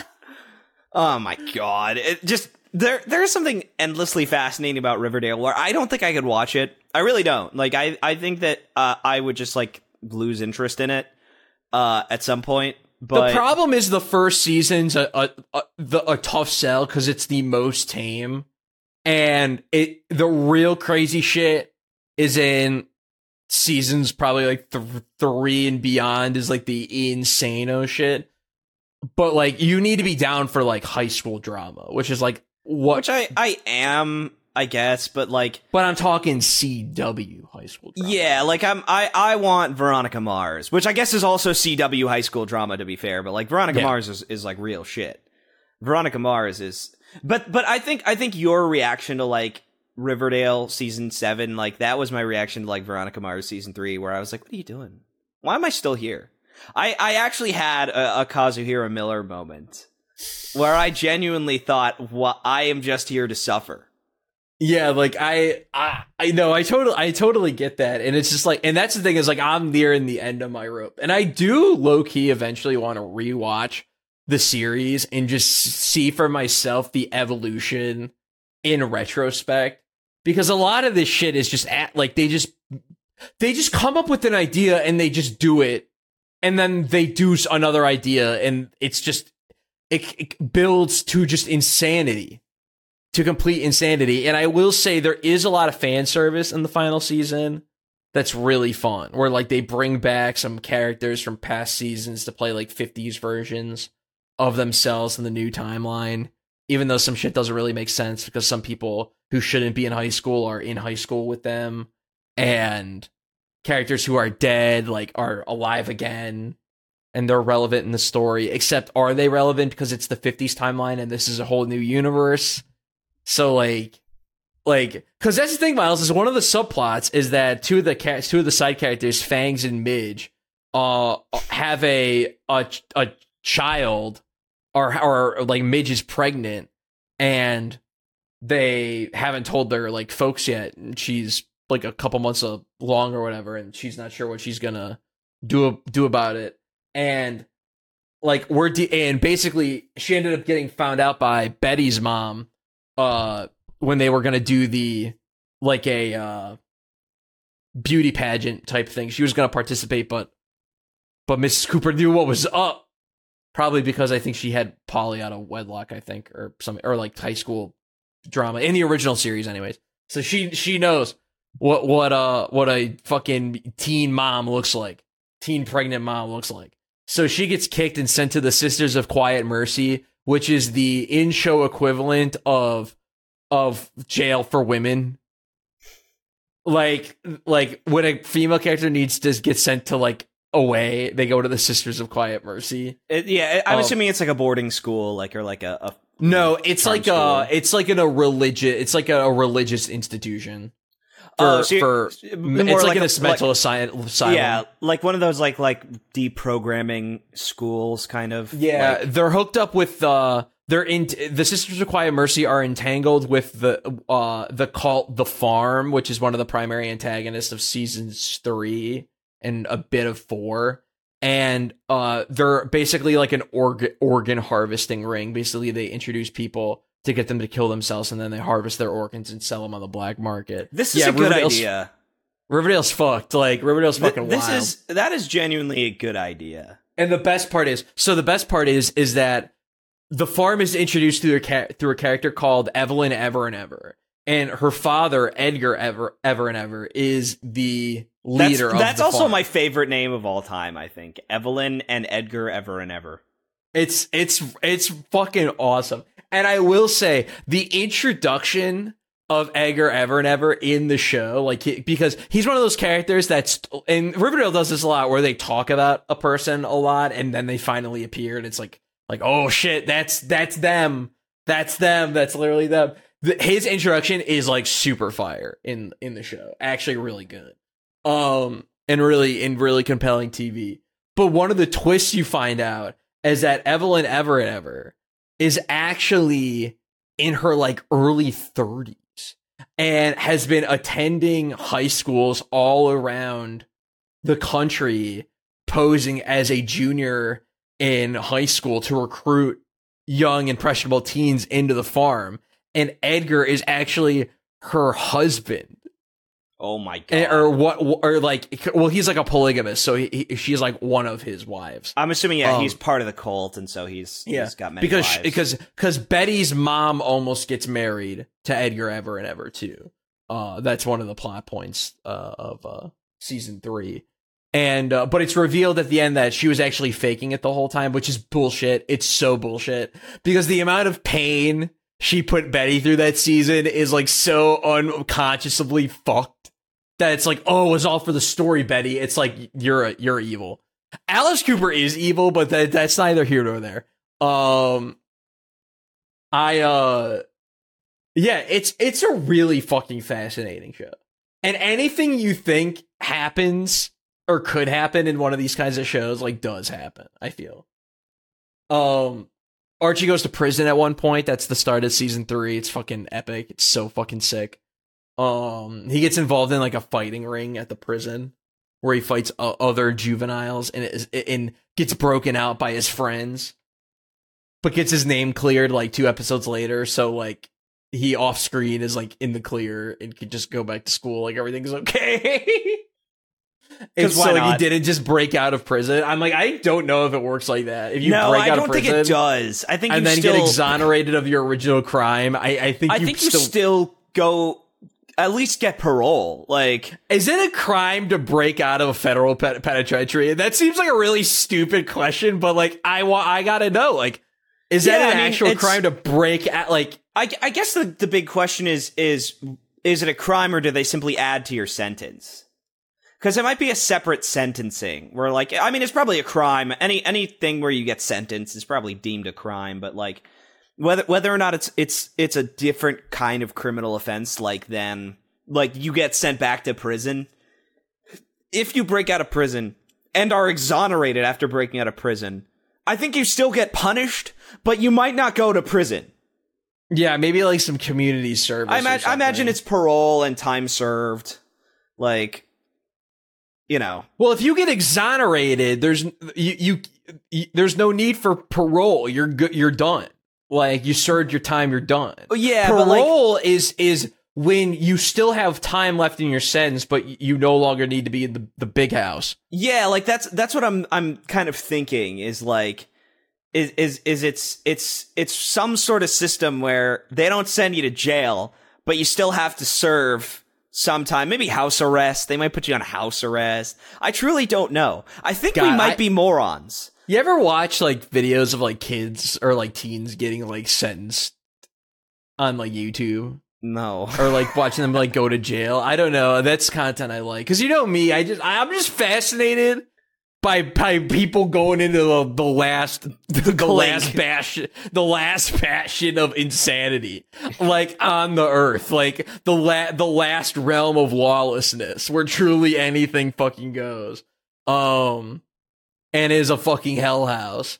Oh my god! It just. There's something endlessly fascinating about Riverdale where I don't think I could watch it. I really don't. Like, I think that I would just, like, lose interest in it at some point. But the problem is the first season's a tough sell because it's the most tame. And the real crazy shit is in seasons probably, like, 3 and beyond is, like, the insano shit. But, like, you need to be down for, like, high school drama, which is, like, which I am, I guess, but like, but I'm talking CW high school drama. Yeah, like I want Veronica Mars, which I guess is also CW high school drama, to be fair, but like Veronica Mars is like real shit. Veronica Mars is, but I think your reaction to like Riverdale season 7, like that was my reaction to like Veronica Mars season 3, where I was like, what are you doing? Why am I still here? I actually had a Kazuhira Miller moment where I genuinely thought, well, I am just here to suffer. Yeah, like I know, I totally get that. And it's just like, and that's the thing is like, I'm nearing the end of my rope. And I do low key eventually want to rewatch the series and just see for myself the evolution in retrospect. Because a lot of this shit is just like, they just come up with an idea and they just do it. And then they do another idea and it's just, it builds to just insanity, to complete insanity. And I will say there is a lot of fan service in the final season that's really fun, where like they bring back some characters from past seasons to play like 50s versions of themselves in the new timeline, even though some shit doesn't really make sense because some people who shouldn't be in high school are in high school with them, and characters who are dead like are alive again. And they're relevant in the story, except are they relevant because it's the 50s timeline and this is a whole new universe? So like, because that's the thing, Miles, is one of the subplots is that two of the side characters, Fangs and Midge, have a child, or like Midge is pregnant, and they haven't told their like folks yet, and she's like a couple months along or whatever, and she's not sure what she's gonna do about it. And like and basically she ended up getting found out by Betty's mom when they were gonna do the like a beauty pageant type thing. She was gonna participate, but Mrs. Cooper knew what was up, probably because I think she had Polly out of wedlock, I think, or like high school drama in the original series, anyways. So she knows what a fucking teen mom looks like, teen pregnant mom looks like. So she gets kicked and sent to the Sisters of Quiet Mercy, which is the in-show equivalent of jail for women. Like when a female character needs to get sent to like away, they go to the Sisters of Quiet Mercy. I'm assuming it's like a boarding school, like, or like a no, it's like school. It's like a religious institution. It's like an mental asylum. Yeah, like one of those like deprogramming schools, kind of. Yeah, they're hooked up with the Sisters of Quiet Mercy are entangled with the cult The Farm, which is one of the primary antagonists of seasons 3 and a bit of 4. And they're basically like an organ harvesting ring. Basically, they introduce people to get them to kill themselves, and then they harvest their organs and sell them on the black market. This is a good idea. Riverdale's fucked. Like, Riverdale's fucking wild. That is genuinely a good idea. And the best part is that The Farm is introduced through a character called Evelyn Ever and Ever. And her father, Edgar Ever and Ever, is the leader of the That's also farm. my favorite name of all time, I think. Evelyn and Edgar Ever and Ever. It's fucking awesome. And I will say, the introduction of Edgar Ever and Ever in the show, because he's one of those characters and Riverdale does this a lot, where they talk about a person a lot, and then they finally appear, and it's like, oh shit, that's them. That's them. That's literally them. His introduction is like super fire in the show. Actually really good. And really compelling TV. But one of the twists you find out is that Evelyn Ever and Ever is actually in her like early 30s and has been attending high schools all around the country, posing as a junior in high school to recruit young impressionable teens into the farm. And Edgar is actually her husband. Oh my god! He's like a polygamist, so she's like one of his wives. I'm assuming, he's part of the cult, and so he's got many wives. Because Betty's mom almost gets married to Edgar Ever and Ever too. That's one of the plot points of season 3. And but it's revealed at the end that she was actually faking it the whole time, which is bullshit. It's so bullshit, because the amount of pain she put Betty through that season is like so unconsciously fucked that it's like, oh, it was all for the story, Betty. It's like, you're evil. Alice Cooper is evil, but that's neither here nor there. It's a really fucking fascinating show. And anything you think happens or could happen in one of these kinds of shows, like, does happen, I feel. Archie goes to prison at one point. That's the start of season 3. It's fucking epic. It's so fucking sick. He gets involved in like a fighting ring at the prison where he fights other juveniles and gets broken out by his friends, but gets his name cleared like 2 episodes later. So like he off screen is like in the clear and could just go back to school. Like everything's okay. It's so like he didn't just break out of prison. I'm like, I don't know if it works like that. If you break out of prison, think it does. I think and then get exonerated of your original crime. I think you still go. At least get parole. Like, is it a crime to break out of a federal penitentiary? That seems like a really stupid question, but like, I gotta know. Like, is that an actual crime to break out? Like, I guess the big question is it a crime, or do they simply add to your sentence? Because it might be a separate sentencing where, like, I mean, it's probably a crime. Anything where you get sentenced is probably deemed a crime, but like, whether or not it's a different kind of criminal offense, like you get sent back to prison. If you break out of prison and are exonerated after breaking out of prison, I think you still get punished, but you might not go to prison. Yeah, maybe like some community service. I imagine it's parole and time served, like, you know. Well, if you get exonerated, there's no need for parole. You're done. Like, you served your time, you're done. Yeah, parole is when you still have time left in your sentence, but you no longer need to be in the big house. Yeah, like that's what I'm kind of thinking is like, it's some sort of system where they don't send you to jail, but you still have to serve some time. Maybe house arrest. They might put you on house arrest. I truly don't know. I think we might be morons. You ever watch like videos of like kids or like teens getting like sentenced on like YouTube? No. Or like watching them like go to jail? I don't know. That's content I like. Cause you know me, I'm just fascinated by people going into the last bastion of insanity, like on the earth, like the last realm of lawlessness, where truly anything fucking goes, and is a fucking hell house.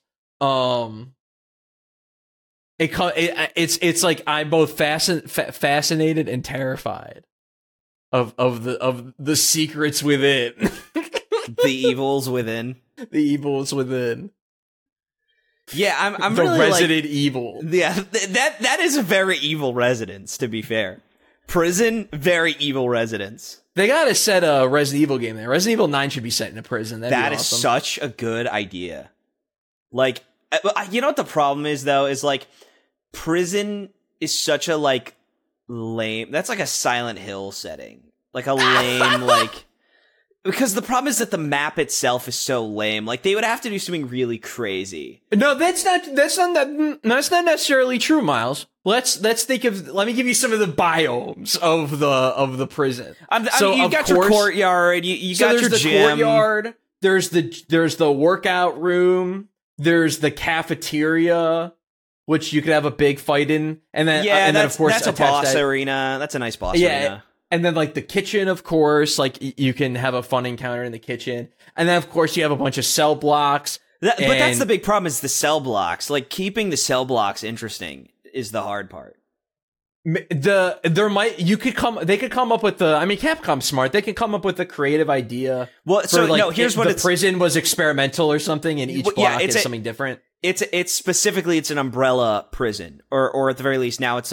It's like I'm both fascinated and terrified of the secrets within. The evils within. The evils within. Yeah, I'm the really resident evil. Yeah, that is a very evil residence, to be fair. Prison, very evil residence. They gotta set a Resident Evil game there. Resident Evil 9 should be set in a prison. That is such a good idea. Like, you know what the problem is, though? Is, like, prison is such a, like, lame... That's like a Silent Hill setting. Like, a lame, like... Because the problem is that the map itself is so lame. Like, they would have to do something really crazy. No, that's not necessarily true, Miles. Let me give you some of the biomes of the prison. You got your courtyard, you got your gym. Courtyard, there's the workout room, there's the cafeteria, which you could have a big fight in, and then of course that's a boss arena. That's a nice boss arena. And then, like, the kitchen, of course, like, you can have a fun encounter in the kitchen. And then, of course, you have a bunch of cell blocks. But that's the big problem, is the cell blocks. Like, keeping the cell blocks interesting is the hard part. They could come up with Capcom's smart. They could come up with a creative idea. Well, so, like, no, here's what the prison was experimental or something, and each block is something different. It's specifically, it's an umbrella prison. Or at the very least, now it's,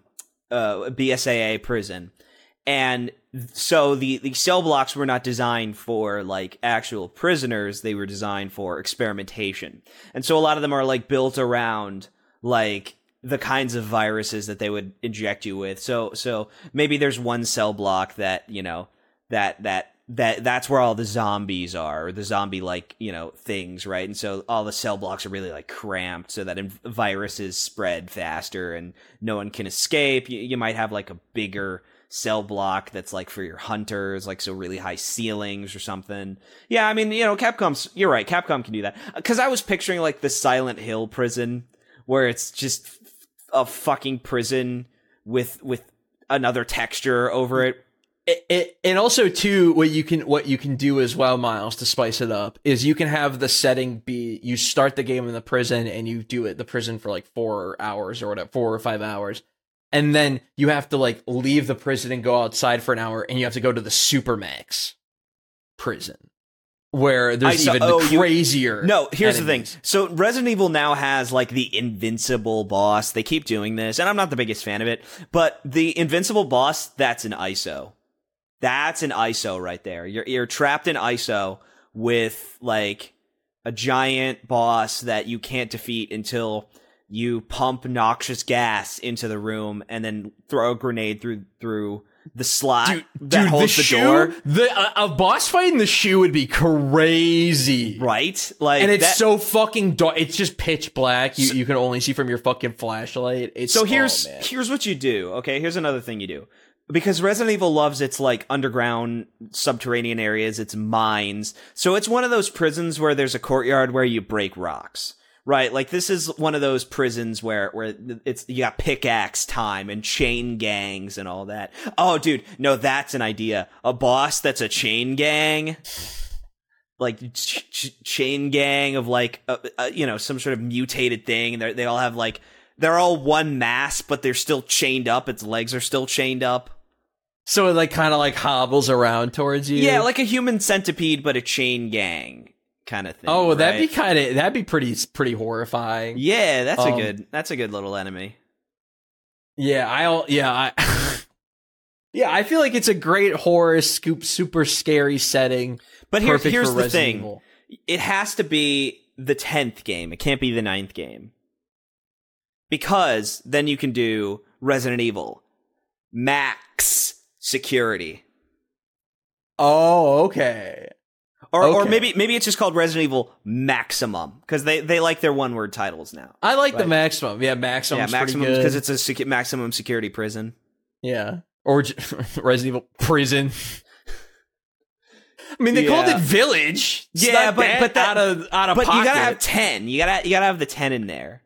BSAA prison. And so the cell blocks were not designed for, like, actual prisoners. They were designed for experimentation. And so a lot of them are, like, built around, like, the kinds of viruses that they would inject you with. So maybe there's one cell block that, you know, that's where all the zombies are, or the zombie, like, you know, things, right? And so all the cell blocks are really, like, cramped so that viruses spread faster and no one can escape. You might have, like, a bigger cell block that's, like, for your hunters, like, so really high ceilings or something. Yeah, I mean, you know, you're right, Capcom can do that. Because I was picturing, like, the Silent Hill prison, where it's just a fucking prison with another texture over it. And also, too, what you can do as well, Miles, to spice it up, is you can have the setting be, you start the game in the prison, and you do the prison for, like, 4 hours or whatever, 4 or 5 hours. And then you have to, like, leave the prison and go outside for an hour, and you have to go to the Supermax prison, where there's crazier. No, here's enemies. the thing. So Resident Evil now has, like, the Invincible boss. They keep doing this, and I'm not the biggest fan of it, but the Invincible boss, that's an ISO. That's an ISO right there. You're trapped in ISO with, like, a giant boss that you can't defeat until you pump noxious gas into the room and then throw a grenade through the slot that holds the door. A boss fight in the shoe would be crazy, right? Like, and it's so fucking dark. It's just pitch black. You can only see from your fucking flashlight. Here's what you do. Okay, here's another thing you do. Because Resident Evil loves its, like, underground subterranean areas, its mines. So it's one of those prisons where there's a courtyard where you break rocks. Right, like, this is one of those prisons where you got pickaxe time and chain gangs and all that. Oh, dude, no, that's an idea. A boss that's a chain gang, like, chain gang of, like, you know, some sort of mutated thing, and they all have, like, they're all one mass, but they're still chained up. Its legs are still chained up. So it, like, kind of, like, hobbles around towards you. Yeah, like a human centipede, but a chain gang kind of thing. Oh, right? that'd be pretty horrifying. Yeah, that's a good little enemy. Yeah, I feel like it's a great horror super scary setting. But here's the thing. Evil. It has to be the 10th game. It can't be the 9th game. Because then you can do Resident Evil Max Security. Oh, okay. Or maybe it's just called Resident Evil Maximum, because they like their one-word titles now. I like the Maximum. Yeah, Maximum because it's a maximum security prison. Yeah. Or Resident Evil Prison. I mean, they called it Village. It's but out of pocket. You gotta have 10. You gotta have the 10 in there.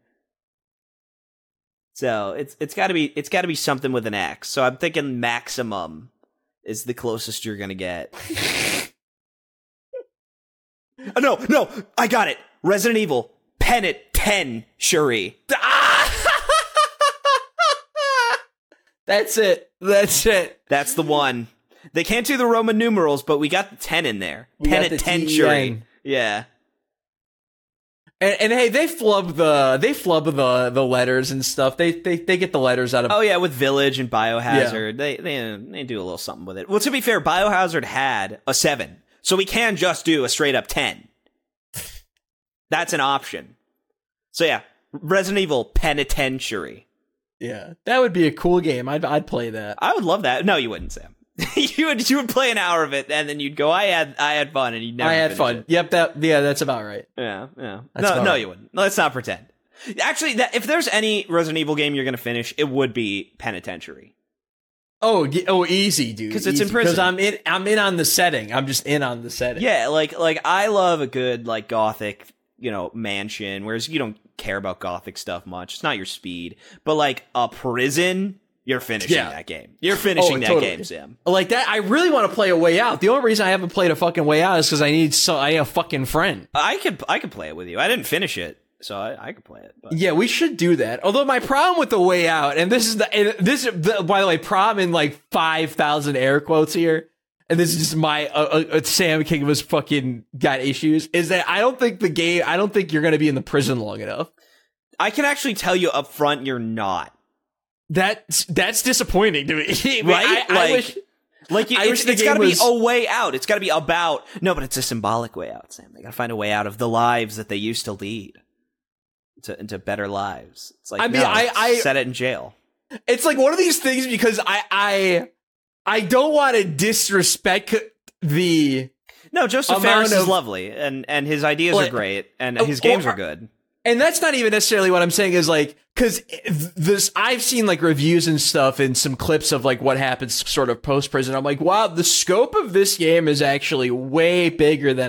So it's gotta be something with an X. So I'm thinking Maximum is the closest you're gonna get. No, I got it. Resident Evil Penitentiary. That's it. That's the one. They can't do the Roman numerals, but we got the 10 in there. Penitentiary. Yeah. And hey, they flub the letters and stuff. They get the letters out of. Oh yeah, with Village and Biohazard, they do a little something with it. Well, to be fair, Biohazard had a 7, so we can just do a straight up 10. That's an option. So yeah, Resident Evil Penitentiary. Yeah, that would be a cool game. I'd play that. I would love that. No, you wouldn't, Sam. you would play an hour of it, and then you'd go, I had fun, and you'd never. I had fun. It. Yep. That's about right. Yeah. No, you wouldn't. Let's not pretend. Actually, if there's any Resident Evil game you're gonna finish, it would be Penitentiary. Oh, easy, dude. Because it's in prison. Because I'm in on the setting. I'm just in on the setting. Yeah, like I love a good like gothic, mansion. Whereas you don't care about gothic stuff much. It's not your speed. But like a prison. You're finishing that game. You're finishing that game, Sam. Like that, I really want to play A Way Out. The only reason I haven't played a fucking Way Out is because I need a fucking friend. I could play it with you. I didn't finish it, so I could play it. But. Yeah, we should do that. Although my problem with The Way Out, and this is by the way, problem in like 5,000 air quotes here, and this is just my Sam King was fucking got issues, is that I don't think you're going to be in the prison long enough. I can actually tell you up front, you're not. That's disappointing to me, right? I wish it's got to be a way out. It's got to be about no, but it's a symbolic way out, Sam. They got to find a way out of the lives that they used to lead into better lives. It's like I set it in jail. It's like one of these things because I don't want to disrespect the. No, Joseph Fares is lovely, and his ideas are great, and his games are good. And that's not even necessarily what I'm saying is like, because I've seen like reviews and stuff and some clips of like what happens sort of post prison. I'm like, wow, the scope of this game is actually way bigger than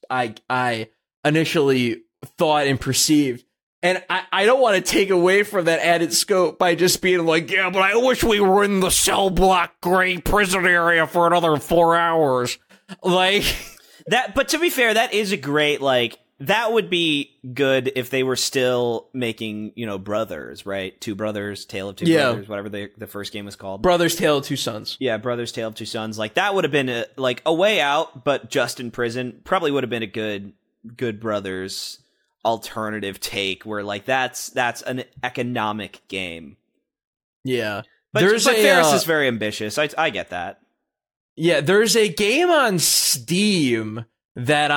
I initially thought and perceived. And I don't want to take away from that added scope by just being like, yeah, but I wish we were in the cell block gray prison area for another 4 hours. Like that. But to be fair, that is a great like. That would be good if they were still making, Brothers, right? Two Brothers, Tale of Two Brothers, whatever the first game was called. Brothers, Tale of Two Sons. Yeah, Brothers, Tale of Two Sons. Like, that would have been a way out, but just in prison. Probably would have been a good Brothers alternative take where, like, that's an economic game. Yeah. But Fares is very ambitious. I get that. Yeah, there's a game on Steam that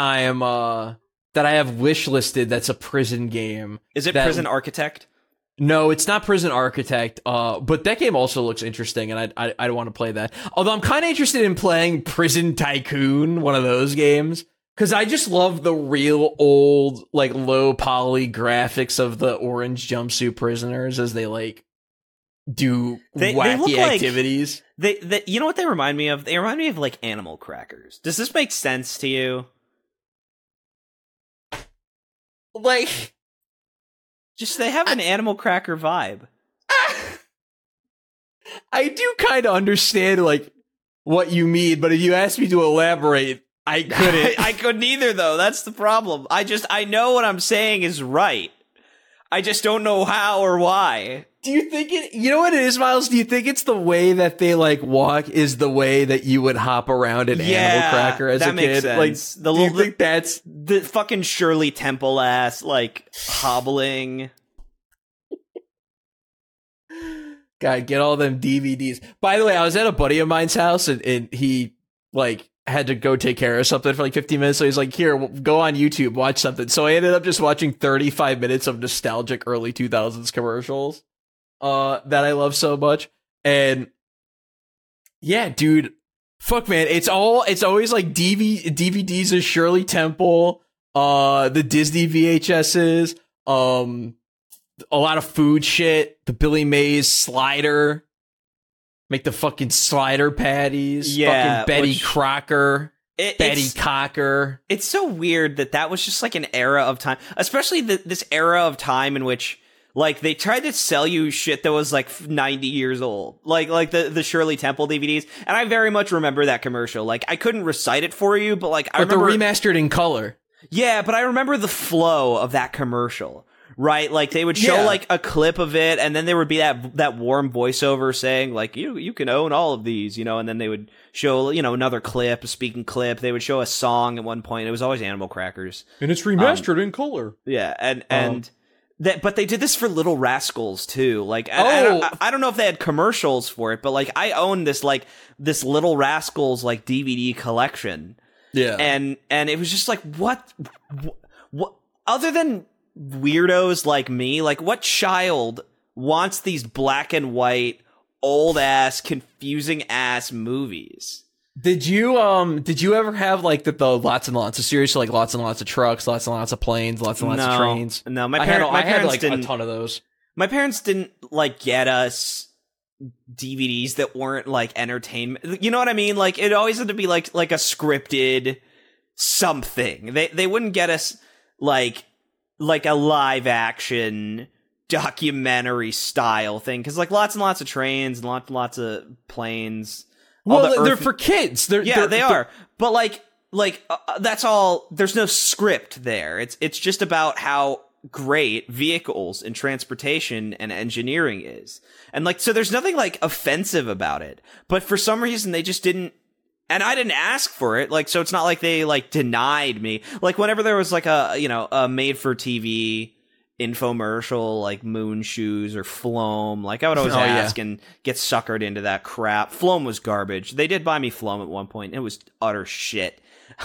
that I have wish listed that's a prison game. Is it Prison Architect? No, it's not Prison Architect, but that game also looks interesting, and I want to play that. Although I'm kind of interested in playing Prison Tycoon, one of those games, because I just love the real old, like, low poly graphics of the orange jumpsuit prisoners as they, like, do wacky activities. Like, you know what they remind me of? They remind me of, like, Animal Crackers. Does this make sense to you? Like, just they have an Animal Cracker vibe. I do kind of understand, like, what you mean, but if you asked me to elaborate, I couldn't. I couldn't either, though. That's the problem. I know what I'm saying is right. I just don't know how or why. Do you think you know what it is, Miles? Do you think it's the way that they, like, walk is the way that you would hop around an Animal Cracker as a kid? Makes sense. Like, do you think that's the fucking Shirley Temple ass, like, hobbling? God, get all them DVDs. By the way, I was at a buddy of mine's house and he, like, had to go take care of something for like 15 minutes. So he's like, here, go on YouTube, watch something. So I ended up just watching 35 minutes of nostalgic early 2000s commercials that I love so much. And yeah, dude, fuck, man. It's always like DVDs of Shirley Temple, the Disney VHSs, a lot of food shit, the Billy Mays slider. Make the fucking slider patties. Yeah, fucking Betty Crocker. Betty Cocker. It's so weird that was just like an era of time, especially this era of time in which like they tried to sell you shit that was like 90 years old, like the Shirley Temple DVDs. And I very much remember that commercial. Like I couldn't recite it for you, but like I remember they're remastered in color. Yeah, but I remember the flow of that commercial. Right, like they would show like a clip of it, and then there would be that warm voiceover saying like you can own all of these, you know, and then they would show another clip, a speaking clip. They would show a song at one point. It was always Animal Crackers, and it's remastered in color. Yeah, and that, but they did this for Little Rascals too. Like I don't know if they had commercials for it, but like I own this Little Rascals like DVD collection. Yeah, and it was just like what other than weirdos like me, like what child wants these black and white old ass confusing ass movies? Did you ever have like the lots and lots of series, so like lots and lots of trucks, lots and lots of planes, lots and lots of trains? No, I had like a ton of those. My parents didn't like get us DVDs that weren't like entertainment. You know what I mean? Like it always had to be like a scripted something. They wouldn't get us like a live action documentary style thing, because like lots and lots of trains and lots of planes. Well, they're for kids. They are. But like that's all. There's no script there. It's just about how great vehicles and transportation and engineering is, and like so there's nothing like offensive about it. But for some reason they just didn't. And I didn't ask for it, like, so it's not like they, like, denied me. Like, whenever there was, like, a made-for-TV infomercial, like, Moon Shoes or Floam, like, I would always ask and get suckered into that crap. Floam was garbage. They did buy me Floam at one point. It was utter shit.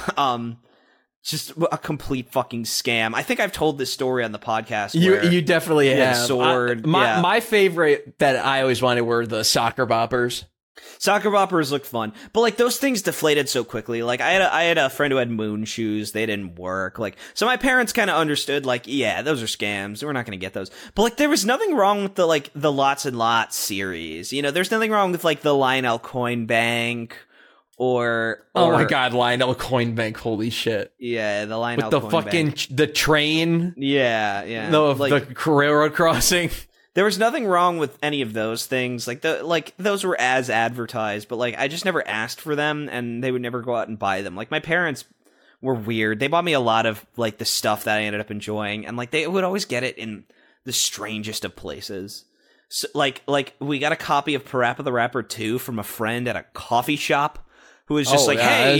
Just a complete fucking scam. I think I've told this story on the podcast. You definitely have. Sword. My favorite that I always wanted were the soccer boppers. Soccer boppers looked fun, but like those things deflated so quickly. Like I had a friend who had Moon Shoes. They didn't work. Like, so my parents kind of understood, like, yeah, those are scams. We're not going to get those. But like, there was nothing wrong with the Lots and Lots series. You know, there's nothing wrong with like the Lionel Coin Bank or oh my God, Lionel Coin Bank. Holy shit. Yeah. The Lionel with the Coin fucking, Bank. The train. Yeah. No, like, the railroad crossing. There was nothing wrong with any of those things. Like those were as advertised, but like I just never asked for them, and they would never go out and buy them. Like my parents were weird. They bought me a lot of like the stuff that I ended up enjoying, and like they would always get it in the strangest of places. So, like we got a copy of Parappa the Rapper 2 from a friend at a coffee shop who was just hey,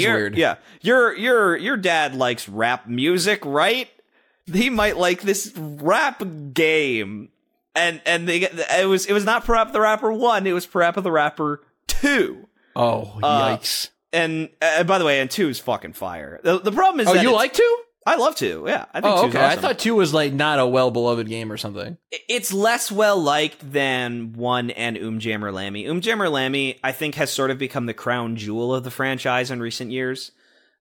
your dad likes rap music, right? He might like this rap game. And it was not Parappa the Rapper 1, it was Parappa the Rapper 2. Oh, yikes. And by the way, and 2 is fucking fire. The problem is that you like 2? I love 2, yeah. I think 2's okay. awesome. I thought 2 was like not a well-beloved game or something. It's less well-liked than 1 and Jammer Lammy. Jammer Lammy, I think, has sort of become the crown jewel of the franchise in recent years.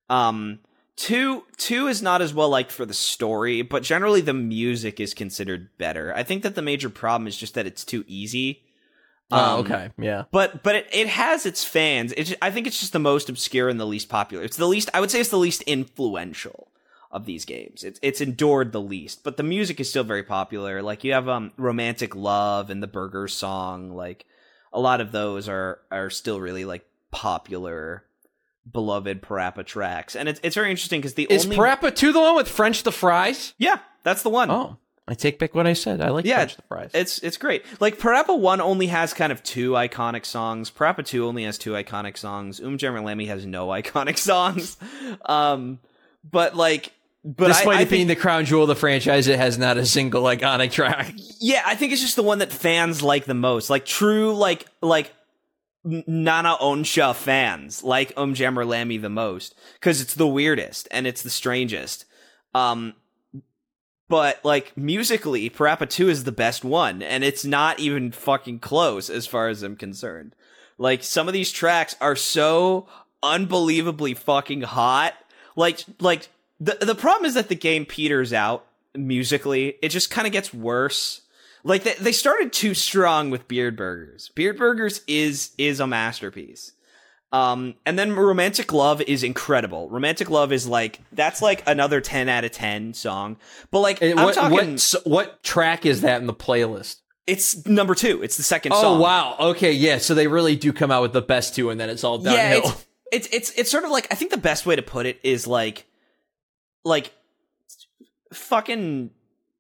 2 is not as well liked for the story, but generally the music is considered better. I think that the major problem is just that it's too easy. Okay, yeah. But it has its fans. I think it's just the most obscure and the least popular. I would say it's the least influential of these games. It's endured the least, but the music is still very popular. Like you have Romantic Love and the Burger Song. Like a lot of those are still really like popular, beloved Parappa tracks. And it's very interesting because Is Parappa 2 the one with French the Fries? Yeah, that's the one. Oh, I take back what I said. I like French the Fries. It's great. Like Parappa 1 only has kind of 2 iconic songs. Parappa 2 only has 2 iconic songs. Jammer Lammy has no iconic songs. Despite it being the crown jewel of the franchise, it has not a single iconic track. Yeah, I think it's just the one that fans like the most. Like true, like Nana Onsha fans like Jammer Lammy the most, because it's the weirdest and it's the strangest. But, like, musically, Parappa 2 is the best one, and it's not even fucking close as far as I'm concerned. Like, some of these tracks are so unbelievably fucking hot. Like, the problem is that the game peters out musically. It just kind of gets worse. Like, they started too strong with Beard Burgers. Beard Burgers is a masterpiece. And then Romantic Love is incredible. Romantic Love is like, that's like another 10 out of 10 song. But like, what track is that in the playlist? It's number 2. It's the second song. Oh, wow. Okay, yeah. So they really do come out with the best 2 and then it's all downhill. Yeah, it's sort of like, I think the best way to put it is like fucking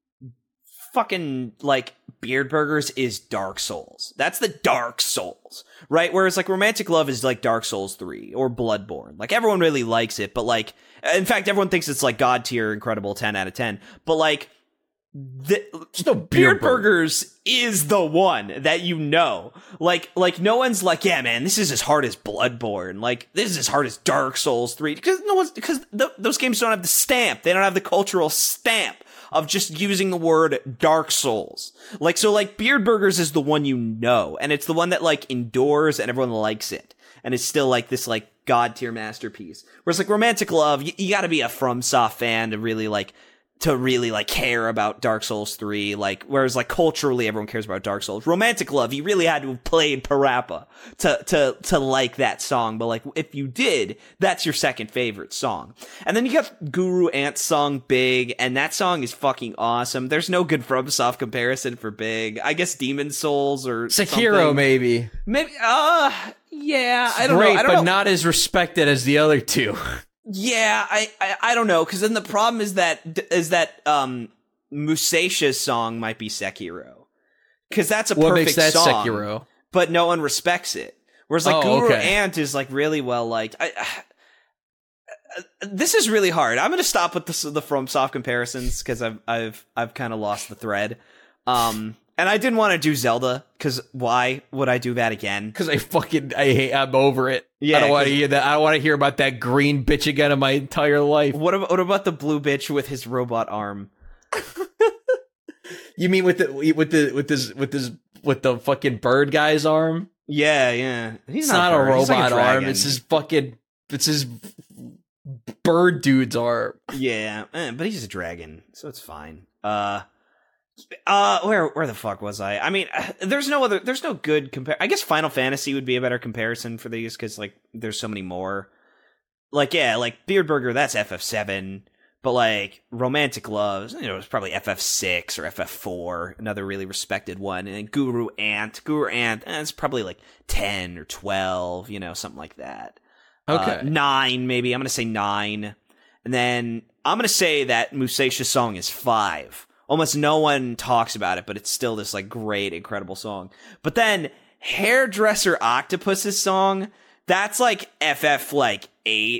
like Beard Burgers is Dark Souls. That's the Dark Souls, right? Whereas like Romantic Love is like Dark Souls 3 or Bloodborne. Like everyone really likes it, but like, in fact, everyone thinks it's like God tier, incredible 10 out of 10. But like, no Beard Burgers is the one that you know. Like no one's like, yeah, man, this is as hard as Bloodborne. Like this is as hard as Dark Souls 3 because those games don't have the stamp. They don't have the cultural stamp of just using the word Dark Souls. Like, so like Beard Burgers is the one you know, and it's the one that like endures and everyone likes it. And it's still like this like God tier masterpiece. Whereas like Romantic Love, you gotta be a FromSoft fan to really care about Dark Souls 3, like, whereas, like, culturally, everyone cares about Dark Souls. Romantic Love, you really had to have played Parappa to like that song, but, like, if you did, that's your second favorite song. And then you got Guru Ant's song, Big, and that song is fucking awesome. There's no good FromSoft comparison for Big. I guess Demon Souls or Sekiro, something. Maybe, yeah, I don't know. Great, but not as respected as the other 2. Yeah, I don't know, because then the problem is that Musacia's song might be Sekiro, because that's a perfect what makes that song, Sekiro? But no one respects it. Whereas like Guru Ant is like really well liked. This is really hard. I'm gonna stop with the FromSoft comparisons because I've kind of lost the thread. And I didn't want to do Zelda, because why would I do that again? Because I'm over it. Yeah, I don't want to hear that. I don't want to hear about that green bitch again in my entire life. What about the blue bitch with his robot arm? You mean with the fucking bird guy's arm? Yeah. He's not a robot arm. It's his bird dude's arm. Yeah, but he's a dragon, so it's fine. Where the fuck was I? I mean, there's no good I guess Final Fantasy would be a better comparison for these, because, like, there's so many more. Like, yeah, like, Beard Burger, that's FF7, but, like, Romantic Love, it's probably FF6 or FF4, another really respected one, and then Guru Ant, it's probably, like, 10 or 12, something like that. Okay. 9, maybe, I'm gonna say 9, and then I'm gonna say that Musacia's song is 5. Almost no one talks about it, but it's still this, like, great, incredible song. But then, Hairdresser Octopus's song, that's, like, FF, like, 8.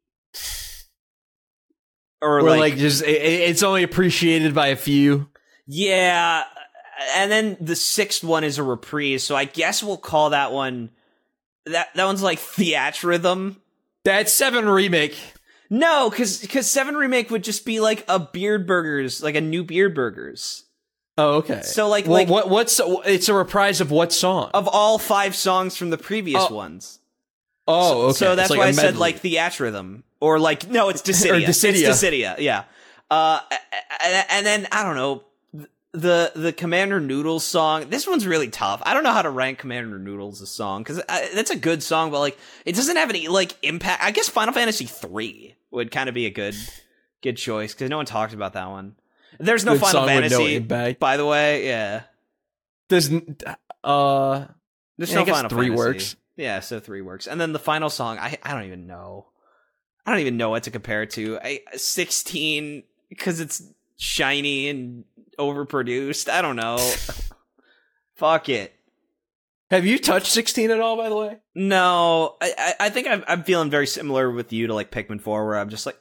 Or like just, it's only appreciated by a few. Yeah, and then the 6th one is a reprise, so I guess we'll call that one, that one's, like, Theatrhythm. That's 7 Remake. No, because 7 Remake would just be like a Beard Burgers, like a new Beard Burgers. Oh, okay. So like, it's a reprise of what song? Of all 5 songs from the previous ones. Oh, okay. So that's why I said like Theatrhythm, or like, no, it's Dissidia. It's Dissidia, yeah. And then I don't know, the Commander Noodles song. This one's really tough. I don't know how to rank Commander Noodles' song, because that's a good song, but like, it doesn't have any like impact. I guess Final Fantasy 3 would kind of be a good choice, because no one talked about that one. There's no Final Fantasy, by the way. Yeah, there's no Final 3 works. Yeah, so 3 works, and then the final song, I don't even know. I don't even know what to compare it to. 16, because it's shiny and overproduced. I don't know. Fuck it. Have you touched 16 at all, by the way? No, I think I'm feeling very similar with you to like Pikmin 4, where I'm just like,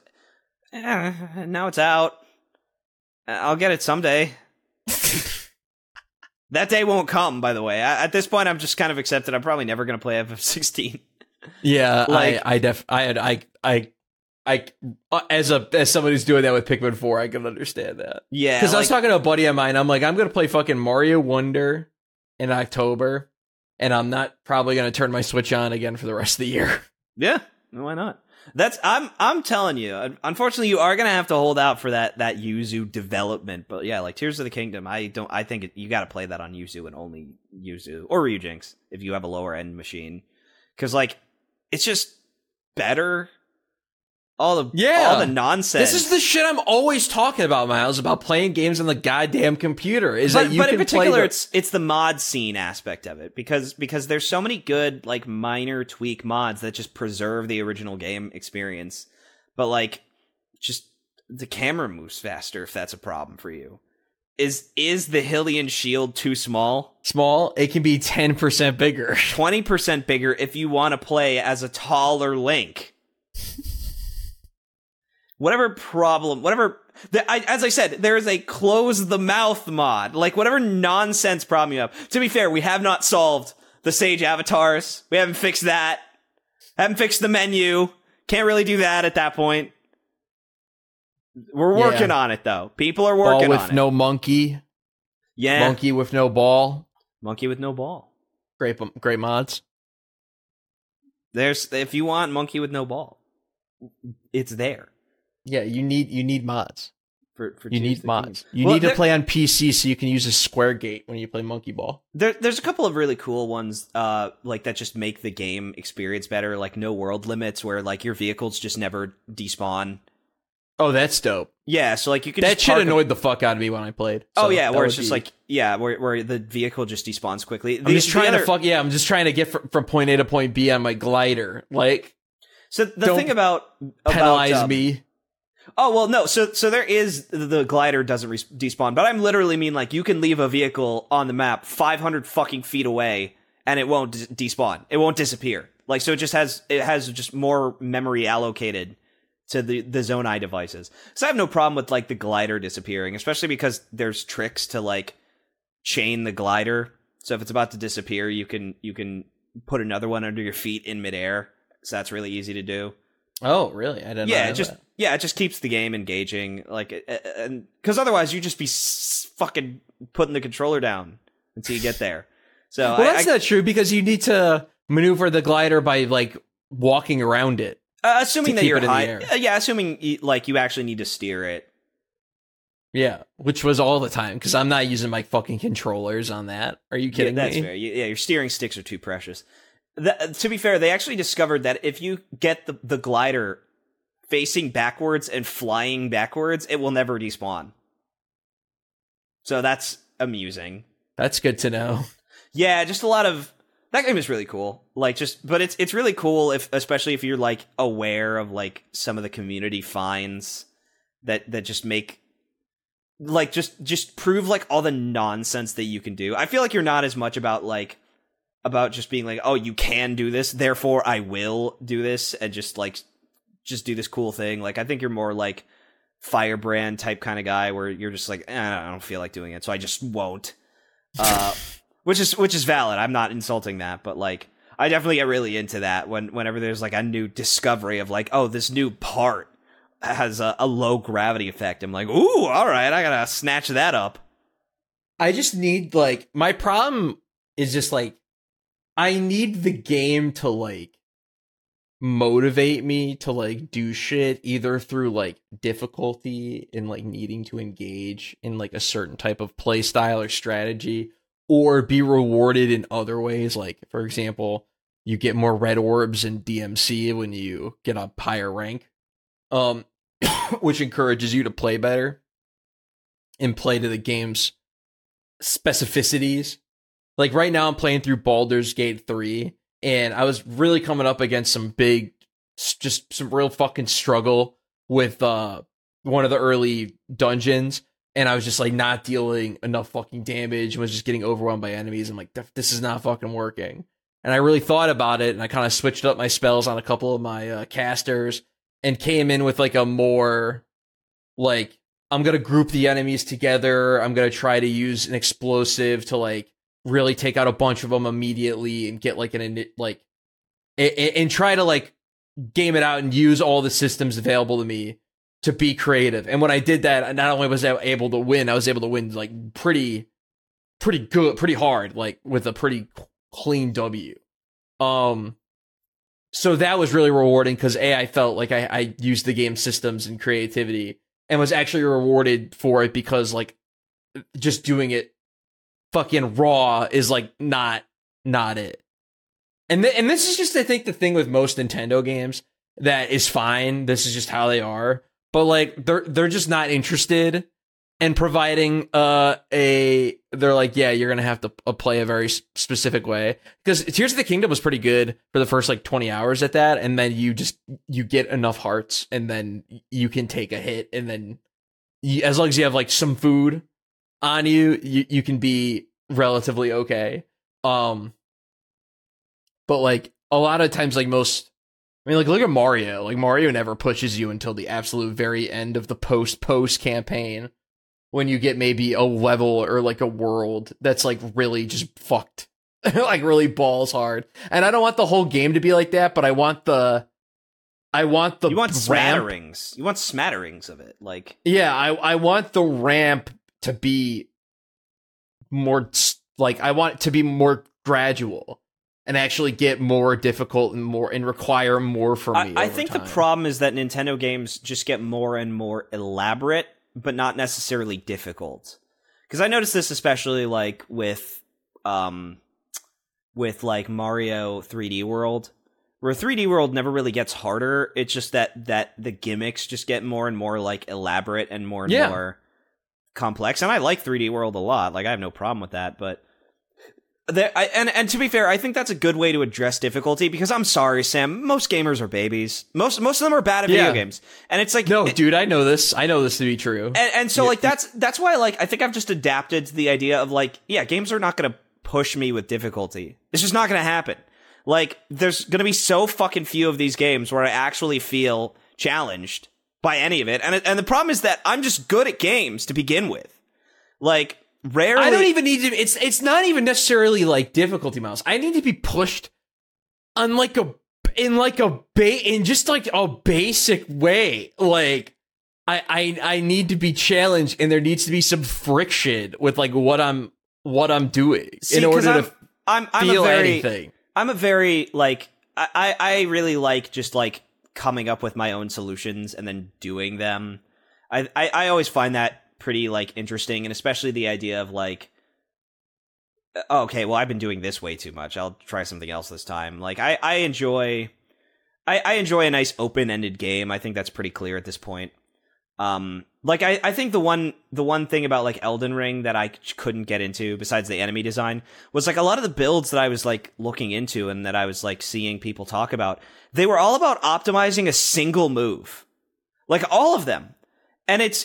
now it's out. I'll get it someday. That day won't come, by the way. At this point, I'm just kind of accepted. I'm probably never going to play FF16. Yeah, Like- as somebody who's doing that with Pikmin 4, I can understand that. Yeah, Because I was like- talking to a buddy of mine, I'm like, I'm gonna play fucking Mario Wonder in October, and I'm not probably gonna turn my Switch on again for the rest of the year. Yeah, why not? I'm telling you. Unfortunately, you are gonna have to hold out for that Yuzu development. But yeah, like Tears of the Kingdom, I think you got to play that on Yuzu and only Yuzu or Ryujinx if you have a lower end machine, because like it's just better. All the nonsense. This is the shit I'm always talking about, Miles, about playing games on the goddamn computer. But in particular, it's the mod scene aspect of it, because there's so many good like minor tweak mods that just preserve the original game experience. But like, just the camera moves faster if that's a problem for you. Is the Hylian shield too small? Small? It can be 10% bigger. 20% bigger if you want to play as a taller Link. As I said, there is a close the mouth mod. Like, whatever nonsense problem you have. To be fair, we have not solved the Sage avatars. We haven't fixed that. Haven't fixed the menu. Can't really do that at that point. We're working on it, though. People are working on it. Ball with no monkey. Yeah. Monkey with no ball. Monkey with no ball. Great mods. If you want monkey with no ball, it's there. Yeah, you need mods. You need mods. You Well, need to play on PC so you can use a square gate when you play Monkey Ball. There's a couple of really cool ones, like that just make the game experience better, like no world limits, where like your vehicles just never despawn. Oh, that's dope. Yeah, so like you can. That just shit annoyed the fuck out of me when I played. Oh yeah, where it's just like where the vehicle just despawns quickly. I'm just trying to get from point A to point B on my glider. Like, so the thing about penalize me. Oh, well, no. So there is the glider doesn't despawn, but I'm literally mean like you can leave a vehicle on the map 500 fucking feet away and it won't despawn. It won't disappear. Like, so it has just more memory allocated to the Zonai devices. So I have no problem with like the glider disappearing, especially because there's tricks to like chain the glider. So if it's about to disappear, you can put another one under your feet in midair. So that's really easy to do. Oh, really? I didn't know that. It just keeps the game engaging, like, and because otherwise you just be fucking putting the controller down until you get there. So well, that's not true, because you need to maneuver the glider by like walking around it. Assuming that you're high, in the air. Yeah, assuming like you actually need to steer it. Yeah, which was all the time, because I'm not using my fucking controllers on that. Are you kidding me? That's fair. Yeah, your steering sticks are too precious. To be fair, they actually discovered that if you get the glider facing backwards and flying backwards, it will never despawn. So that's amusing. That's good to know. Yeah, just a lot of that game is really cool. Like, but it's really cool especially if you're like aware of like some of the community finds that just make like just prove like all the nonsense that you can do. I feel like you're not as much about just being like, oh, you can do this, therefore I will do this, and just do this cool thing. Like, I think you're more like Firebrand type kind of guy, where you're just like, I don't feel like doing it, so I just won't. Which is valid. I'm not insulting that, but like, I definitely get really into that whenever there's like a new discovery of like, oh, this new part has a low gravity effect. I'm like, ooh, all right, I gotta snatch that up. I just need like, my problem is just like, I need the game to like motivate me to like do shit, either through like difficulty and like needing to engage in like a certain type of play style or strategy, or be rewarded in other ways. Like, for example, you get more red orbs in DMC when you get a higher rank, which encourages you to play better and play to the game's specificities. Like, right now I'm playing through Baldur's Gate 3, and I was really coming up against some real fucking struggle with one of the early dungeons, and I was just like not dealing enough fucking damage and was just getting overwhelmed by enemies. I'm like, this is not fucking working. And I really thought about it, and I kind of switched up my spells on a couple of my casters and came in with like a more like I'm going to group the enemies together. I'm going to try to use an explosive to like really take out a bunch of them immediately and get like and try to like game it out and use all the systems available to me to be creative. And when I did that, not only was I able to win, I was able to win like pretty good, pretty hard, like with a pretty clean W. So that was really rewarding because I felt like I used the game systems and creativity and was actually rewarded for it because like just doing it fucking raw is like not it. And this is just, I think, the thing with most Nintendo games that is fine. This is just how they are. But like they're just not interested in providing they're like, yeah, you're gonna have to play a very specific way. Because Tears of the Kingdom was pretty good for the first like 20 hours at that, and then you get enough hearts, and then you can take a hit, and then as long as you have like some food on you can be relatively okay. But like a lot of times, like most, I mean, like look at Mario. Like Mario never pushes you until the absolute very end of the post campaign, when you get maybe a level or like a world that's like really just fucked, like really balls hard. And I don't want the whole game to be like that, but I want the you want smatterings. You want smatterings of it, like yeah. I want the ramp to be more like I want it to be more gradual. And actually get more difficult and require more from me. I think the problem is that Nintendo games just get more and more elaborate, but not necessarily difficult. Because I noticed this especially like with like Mario 3D World, where 3D World never really gets harder. It's just that the gimmicks just get more and more like elaborate and more complex. And I like 3D World a lot. Like I have no problem with that, but. And to be fair, I think that's a good way to address difficulty because I'm sorry, Sam, most gamers are babies. Most of them are bad at video games. And it's like dude, I know this to be true. And so like that's why like I think I've just adapted to the idea of like, yeah, games are not going to push me with difficulty. It's just not going to happen. Like there's going to be so fucking few of these games where I actually feel challenged by any of it. And the problem is that I'm just good at games to begin with. Like rarely, I don't even need to. It's not even necessarily like difficulty mouse. I need to be pushed on like in just like a basic way. Like I need to be challenged, and there needs to be some friction with like what I'm doing in order to feel anything. I'm a very like I really like just like coming up with my own solutions and then doing them. I always find that pretty like interesting, and especially the idea of like, okay, well I've been doing this way too much, I'll try something else this time. Like I enjoy a nice open-ended game. I think that's pretty clear at this point. Like I think the one thing about like Elden Ring that I couldn't get into besides the enemy design was like a lot of the builds that I was like looking into and that I was like seeing people talk about, they were all about optimizing a single move, like all of them. And it's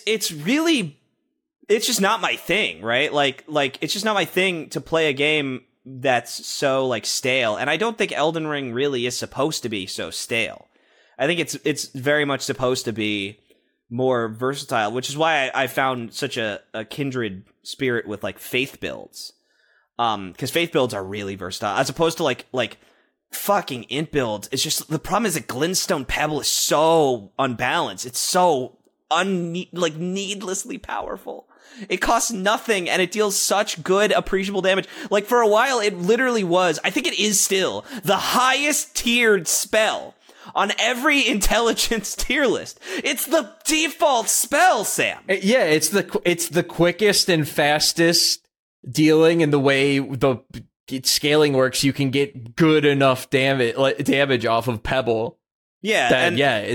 just not my thing, right? Like it's just not my thing to play a game that's so like stale. And I don't think Elden Ring really is supposed to be so stale. I think it's very much supposed to be more versatile, which is why I found such a kindred spirit with like faith builds. Because faith builds are really versatile as opposed to like fucking int builds. It's just the problem is that Glintstone Pebble is so unbalanced. It's so needlessly powerful. It costs nothing and it deals such good appreciable damage. Like for a while it literally was, I think it is still, the highest tiered spell on every intelligence tier list. It's the default spell, Sam. Yeah, it's the quickest and fastest dealing, and the way the scaling works, you can get good enough damage off of Pebble. Yeah,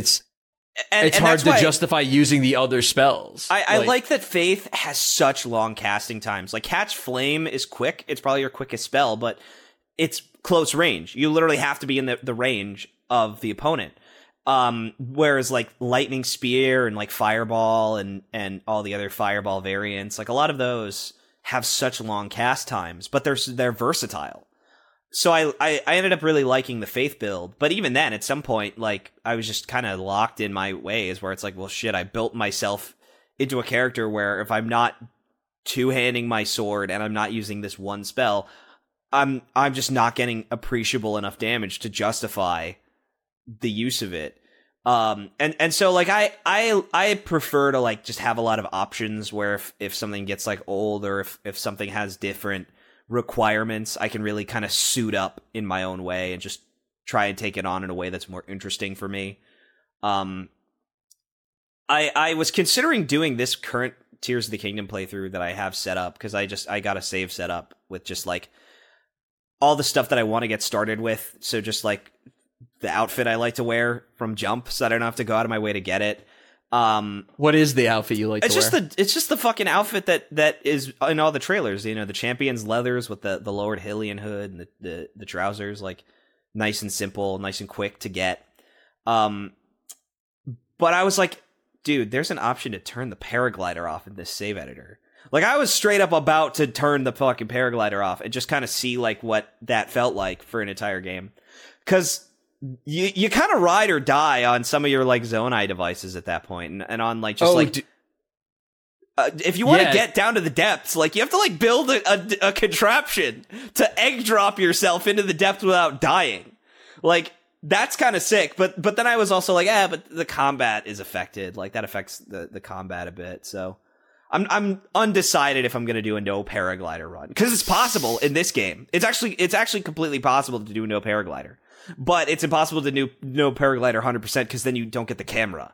it's hard to justify using the other spells. I like that Faith has such long casting times. Like Catch Flame is quick. It's probably your quickest spell, but it's close range. You literally have to be in the range of the opponent. Whereas like Lightning Spear and like Fireball and all the other Fireball variants, like a lot of those have such long cast times, but they're versatile. So I ended up really liking the Faith build, but even then, at some point, like I was just kind of locked in my ways, where it's like, well, shit, I built myself into a character where if I'm not two-handing my sword and I'm not using this one spell, I'm just not getting appreciable enough damage to justify the use of it. And so like I prefer to like just have a lot of options where if something gets like old or if something has different requirements, I can really kind of suit up in my own way and just try and take it on in a way that's more interesting for me. I was considering doing this current Tears of the Kingdom playthrough that I have set up because I got a save set up with just like all the stuff that I want to get started with. So just like the outfit I like to wear from jump, so I don't have to go out of my way to get it. What is the outfit you like to wear? It's just the fucking outfit that is in all the trailers. You know, the champion's leathers with the Lord Hylian hood and the trousers, like nice and simple, nice and quick to get. But I was like, dude, there's an option to turn the paraglider off in this save editor. Like, I was straight up about to turn the fucking paraglider off and just kind of see like what that felt like for an entire game, because you kind of ride or die on some of your like Zonai devices at that point, and on like just if you want to get down to the depths, like you have to like build a contraption to egg drop yourself into the depths without dying. Like, that's kind of sick. But then I was also like, but the combat is affected. Like that affects the combat a bit. So I'm undecided if I'm going to do a no paraglider run, because it's possible in this game. It's actually completely possible to do no paraglider. But it's impossible to do no paraglider 100% because then you don't get the camera.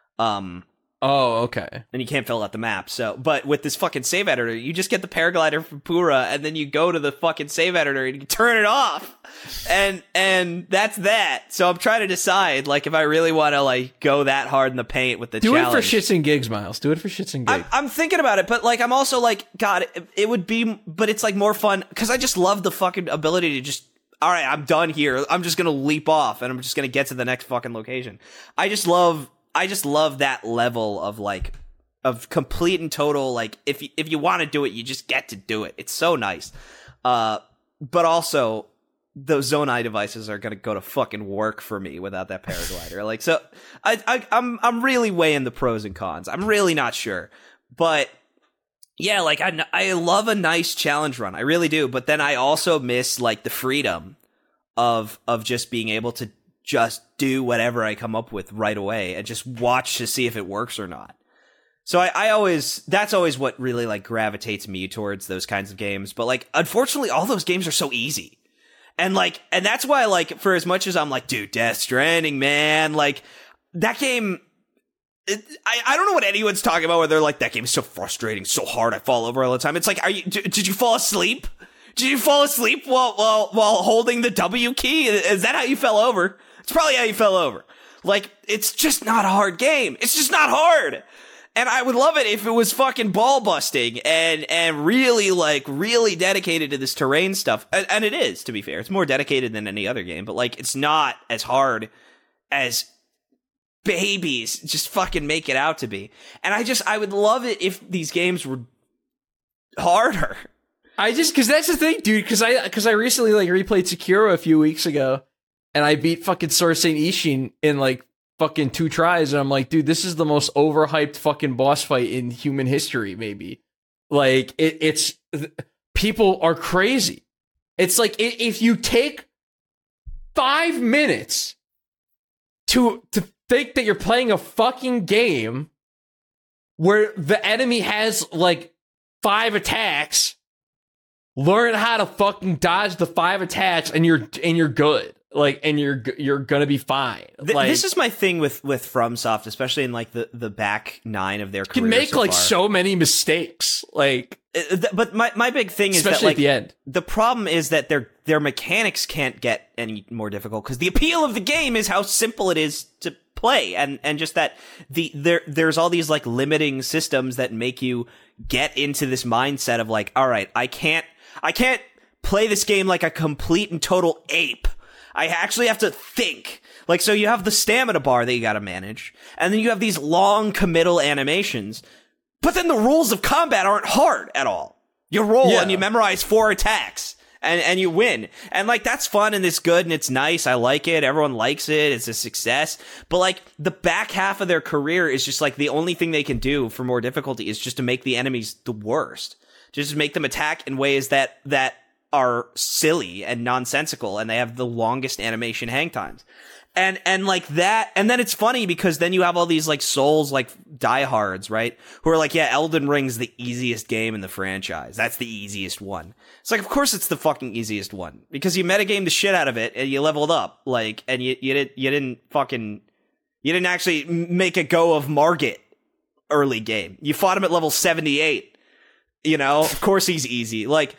Oh, okay. And you can't fill out the map. So, but with this fucking save editor, you just get the paraglider from Pura, and then you go to the fucking save editor and you turn it off. And that's that. So I'm trying to decide, like, if I really want to like go that hard in the paint with the challenge. Do it for shits and gigs, Miles. Do it for shits and gigs. I'm thinking about it, but like I'm also like, God, it would be, but it's like more fun because I just love the fucking ability to just, all right, I'm done here. I'm just gonna leap off and I'm just gonna get to the next fucking location. I just love that level of like of complete and total, like if you want to do it, you just get to do it. It's so nice. But also those Zonai devices are gonna go to fucking work for me without that paraglider. Like, so I'm really weighing the pros and cons. I'm really not sure, but yeah, like I love a nice challenge run. I really do. But then I also miss like the freedom of just being able to just do whatever I come up with right away and just watch to see if it works or not. So that's always what really like gravitates me towards those kinds of games. But like, unfortunately, all those games are so easy. And that's why, like, for as much as I'm like, dude, Death Stranding, man, like that game, I don't know what anyone's talking about where they're like, that game is so frustrating, so hard, I fall over all the time. It's like, did you fall asleep? Did you fall asleep while holding the W key? Is that how you fell over? It's probably how you fell over. Like, it's just not a hard game. It's just not hard. And I would love it if it was fucking ball busting and really, like, really dedicated to this terrain stuff. And it is, to be fair. It's more dedicated than any other game, but like, it's not as hard as babies just fucking make it out to be. And I would love it if these games were harder. Because that's the thing, dude, because I recently like replayed Sekiro a few weeks ago, and I beat fucking Sword Saint Ishin in like fucking 2 tries, and I'm like, dude, this is the most overhyped fucking boss fight in human history, maybe. Like, it's people are crazy. It's like, if you take 5 minutes to think that you're playing a fucking game where the enemy has like 5 attacks, learn how to fucking dodge the 5 attacks, and you're good. Like, and you're gonna be fine. This is my thing with FromSoft, especially in like the back 9 of their career. You can make so like far. so many mistakes. Like, but my big thing is that, like, at the end, the problem is that their mechanics can't get any more difficult because the appeal of the game is how simple it is to play, and just that there's all these like limiting systems that make you get into this mindset of like, all right, I can't play this game like a complete and total ape. I actually have to think. Like, so you have the stamina bar that you gotta manage, and then you have these long committal animations, but then the rules of combat aren't hard at all. You roll and you memorize 4 attacks, and you win. And like, that's fun and it's good and it's nice. I like it. Everyone likes it. It's a success. But like, the back half of their career is just like, the only thing they can do for more difficulty is just to make the enemies the worst. Just make them attack in ways that are silly and nonsensical, and they have the longest animation hang times. And like that, and then it's funny because then you have all these like Souls, like diehards, right? Who are like, yeah, Elden Ring's the easiest game in the franchise. That's the easiest one. It's like, of course it's the fucking easiest one because you metagame the shit out of it and you leveled up, like, and you didn't actually make a go of Margit early game. You fought him at level 78. You know, of course he's easy. Like,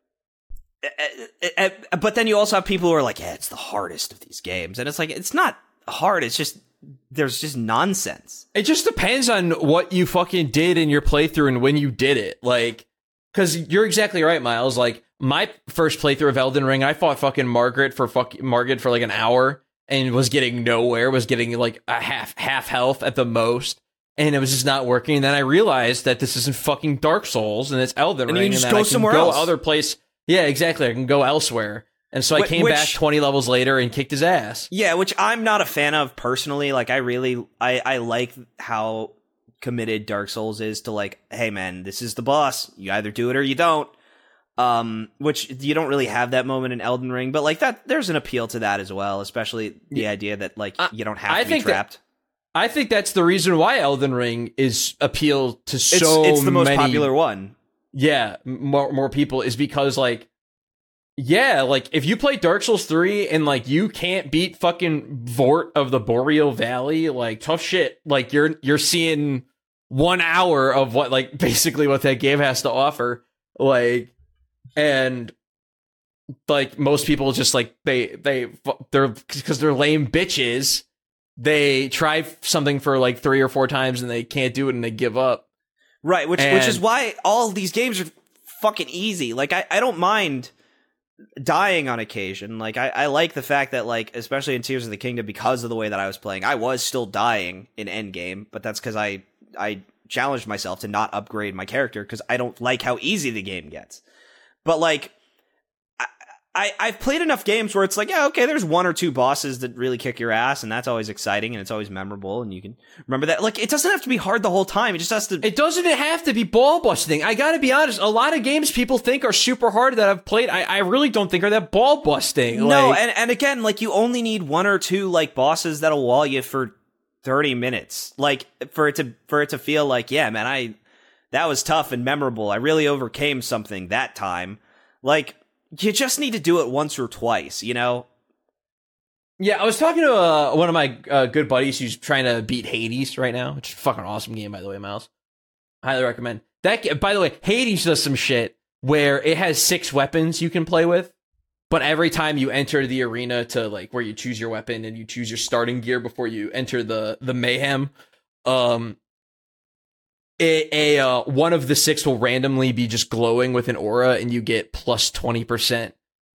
but then you also have people who are like, yeah, it's the hardest of these games. And it's like, it's not hard. It's just, there's just nonsense. It just depends on what you fucking did in your playthrough and when you did it. Like, because you're exactly right, Miles. Like, my first playthrough of Elden Ring, I fought fucking Margit for like an hour and was getting nowhere, was getting like a half health at the most. And it was just not working. And then I realized that this isn't fucking Dark Souls and it's Elden Ring. And you just go somewhere else. Other place. Yeah, exactly. I can go elsewhere. And so I came back 20 levels later and kicked his ass. Yeah, which I'm not a fan of personally. Like, I like how committed Dark Souls is to like, hey man, this is the boss. You either do it or you don't. Which you don't really have that moment in Elden Ring, but like that, there's an appeal to that as well, especially the idea that like you don't have to be trapped. I think that's the reason why Elden Ring is appeal to it's the most popular one. Yeah, more people is because like, yeah, like if you play Dark Souls 3 and like you can't beat fucking Vort of the Boreal Valley, like tough shit. Like you're seeing 1 hour of what like basically what that game has to offer. Like, and like most people just like they're because they're lame bitches. They try something for like 3 or 4 times and they can't do it and they give up. Right, which is why all these games are fucking easy. Like, I don't mind dying on occasion. Like, I like the fact that, like, especially in Tears of the Kingdom, because of the way that I was playing, I was still dying in endgame, but that's because I challenged myself to not upgrade my character because I don't like how easy the game gets. But, like, I've played enough games where it's like, yeah, okay, there's 1 or 2 bosses that really kick your ass, and that's always exciting, and it's always memorable, and you can remember that. Like, it doesn't have to be hard the whole time. It just has to... It doesn't have to be ball busting. I gotta be honest, a lot of games people think are super hard that I've played, I really don't think are that ball busting. No, like, and again, like, you only need 1 or 2, like, bosses that'll wall you for 30 minutes. Like, for it to feel like, yeah, man, that was tough and memorable. I really overcame something that time. Like... You just need to do it once or twice, you know? Yeah, I was talking to one of my good buddies who's trying to beat Hades right now, which is a fucking awesome game, by the way, Miles. Highly recommend. That. By the way, Hades does some shit where it has 6 weapons you can play with, but every time you enter the arena to, like, where you choose your weapon and you choose your starting gear before you enter the mayhem, one of the 6 will randomly be just glowing with an aura, and you get plus 20%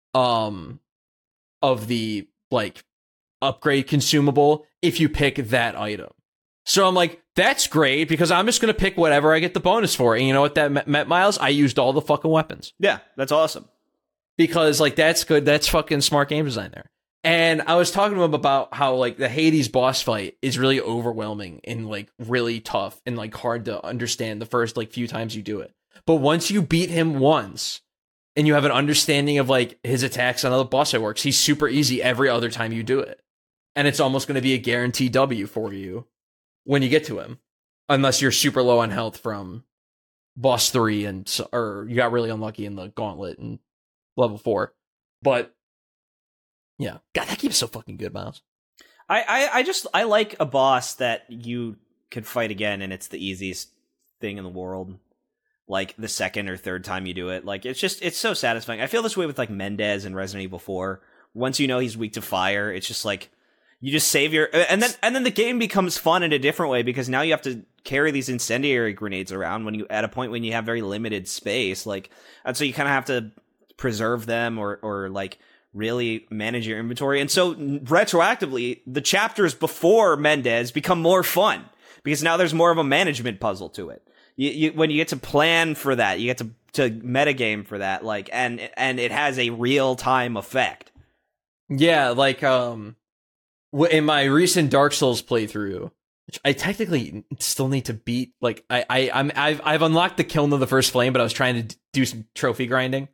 of the like upgrade consumable if you pick that item. So I'm like, that's great because I'm just gonna pick whatever I get the bonus for. And you know what that meant, Miles? I used all the fucking weapons. Yeah, that's awesome. Because like that's good. That's fucking smart game design there. And I was talking to him about how, like, the Hades boss fight is really overwhelming and, like, really tough and, like, hard to understand the first, like, few times you do it. But once you beat him once and you have an understanding of, like, his attacks on how the boss fight works, he's super easy every other time you do it. And it's almost going to be a guaranteed W for you when you get to him. Unless you're super low on health from boss 3 or you got really unlucky in the gauntlet and level 4. But... yeah. God, that game's so fucking good, Miles. I like a boss that you could fight again and it's the easiest thing in the world. Like the second or third time you do it. Like it's so satisfying. I feel this way with like Mendez and Resident Evil 4. Once you know he's weak to fire, it's just like you just save your and then the game becomes fun in a different way because now you have to carry these incendiary grenades around when you at a point when you have very limited space. Like, and so you kind of have to preserve them or like really manage your inventory. And so retroactively, the chapters before Mendez become more fun because now there's more of a management puzzle to it. You when you get to plan for that, you get metagame for that, like, and it has a real time effect. Yeah, like in my recent Dark Souls playthrough, which I technically still need to beat. Like I've unlocked the Kiln of the First Flame, but I was trying to do some trophy grinding.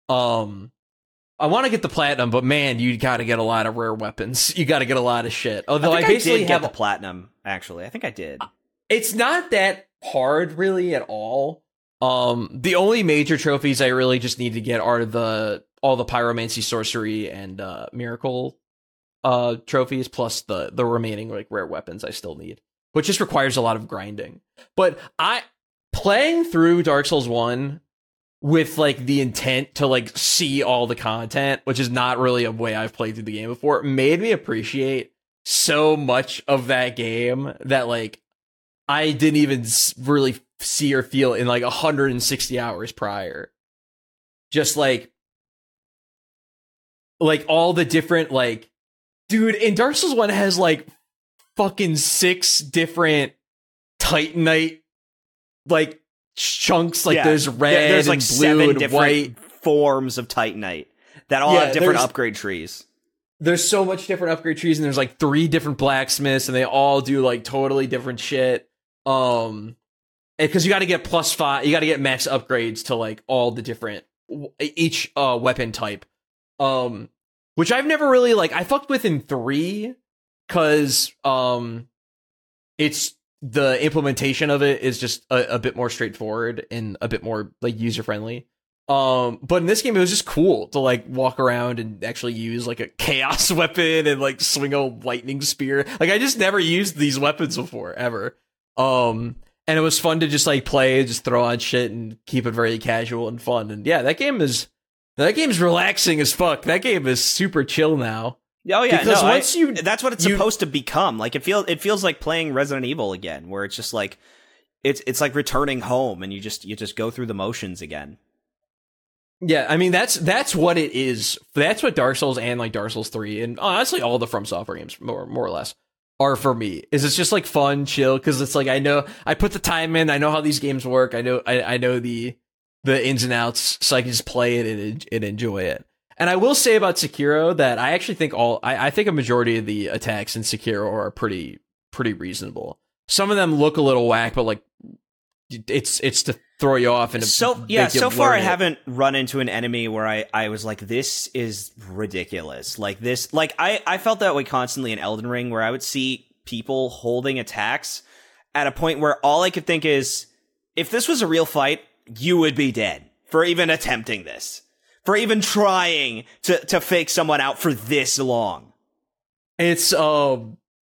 I want to get the platinum, but man, you got to get a lot of rare weapons. You got to get a lot of shit. Although I basically did get the platinum. Actually, I think I did. It's not that hard, really, at all. The only major trophies I really just need to get are all the pyromancy, sorcery, and miracle trophies, plus the remaining like rare weapons I still need, which just requires a lot of grinding. But playing through Dark Souls 1 with like the intent to like see all the content, which is not really a way I've played through the game before, made me appreciate so much of that game that like I didn't even really see or feel in like 160 hours prior. Just like all the different, like, dude, in Dark Souls 1 has like fucking 6 different Titanite like chunks, like there's red, there's like and blue 7 and different white forms of Titanite that all have different upgrade trees. There's so much different upgrade trees, and there's like 3 different blacksmiths, and they all do like totally different shit. Because you got to get +5, you got to get max upgrades to like all the different each weapon type. Which I've never really like. I fucked with in 3 because it's the implementation of it is just a bit more straightforward and a bit more like user friendly. But in this game, it was just cool to like walk around and actually use like a chaos weapon and like swing a lightning spear. Like I just never used these weapons before ever. And it was fun to just like play, just throw on shit and keep it very casual and fun. And yeah, that game's relaxing as fuck. That game is super chill now. Oh yeah, because that's what it's supposed to become. Like it feels like playing Resident Evil again, where it's just like it's like returning home, and you just go through the motions again. Yeah, I mean that's what it is. That's what Dark Souls and like Dark Souls 3 and honestly all the From Software games more or less are for me. Is it's just like fun, chill, because it's like I know I put the time in, I know how these games work, I know the ins and outs, so I can just play it and enjoy it. And I will say about Sekiro that I actually think I think a majority of the attacks in Sekiro are pretty reasonable. Some of them look a little whack, but like it's to throw you off and so far I haven't run into an enemy where I was like, this is ridiculous. Like this, like I felt that way constantly in Elden Ring, where I would see people holding attacks at a point where all I could think is, if this was a real fight, you would be dead for even attempting this. For even trying to fake someone out for this long. It's I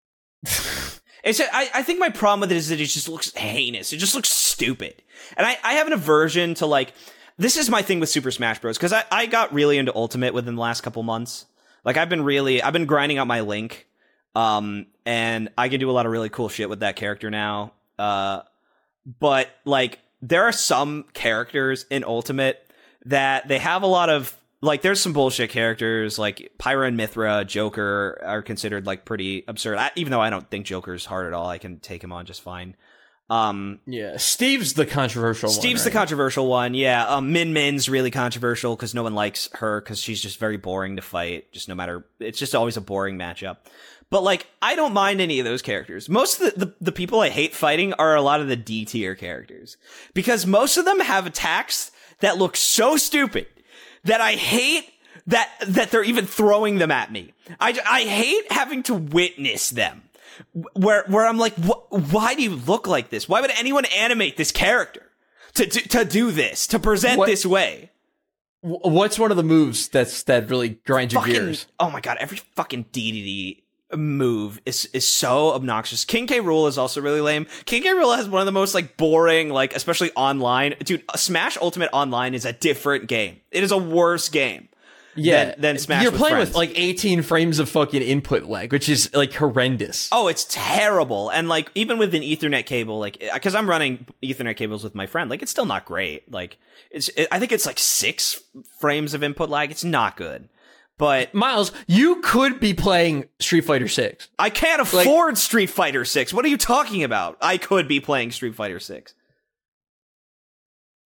think my problem with it is that it just looks heinous. It just looks stupid. And I have an aversion to like, this is my thing with Super Smash Bros. Because I got really into Ultimate within the last couple months. Like I've been grinding out my Link. And I can do a lot of really cool shit with that character now. But like there are some characters in Ultimate that they have a lot of, like, there's some bullshit characters, like Pyra and Mithra, Joker are considered, like, pretty absurd. Even though I don't think Joker's hard at all, I can take him on just fine. Yeah, Steve's the controversial one. Steve's the controversial one, yeah. Min Min's really controversial because no one likes her because she's just very boring to fight. Just no matter, it's just always a boring matchup. But, like, I don't mind any of those characters. Most of the people I hate fighting are a lot of the D tier characters. Because most of them have attacks that look so stupid that I hate that they're even throwing them at me. I hate having to witness them. Where I'm like, why do you look like this? Why would anyone animate this character to do this, to present this way? What's one of the moves that really grinds your gears? Oh my god, every fucking DDD move is so obnoxious. King K. Rool is also really lame. King K. Rool has one of the most like boring, like especially online. Dude, Smash Ultimate Online is a different game. It is a worse game. Yeah, than Smash. You're playing friends. with like 18 frames of fucking input lag, which is like horrendous. Oh, it's terrible. And like even with an Ethernet cable, like because I'm running Ethernet cables with my friend, like it's still not great. Like I think it's like 6 frames of input lag. It's not good. But Miles, you could be playing Street Fighter 6. I can't afford Street Fighter 6. What are you talking about? I could be playing Street Fighter 6.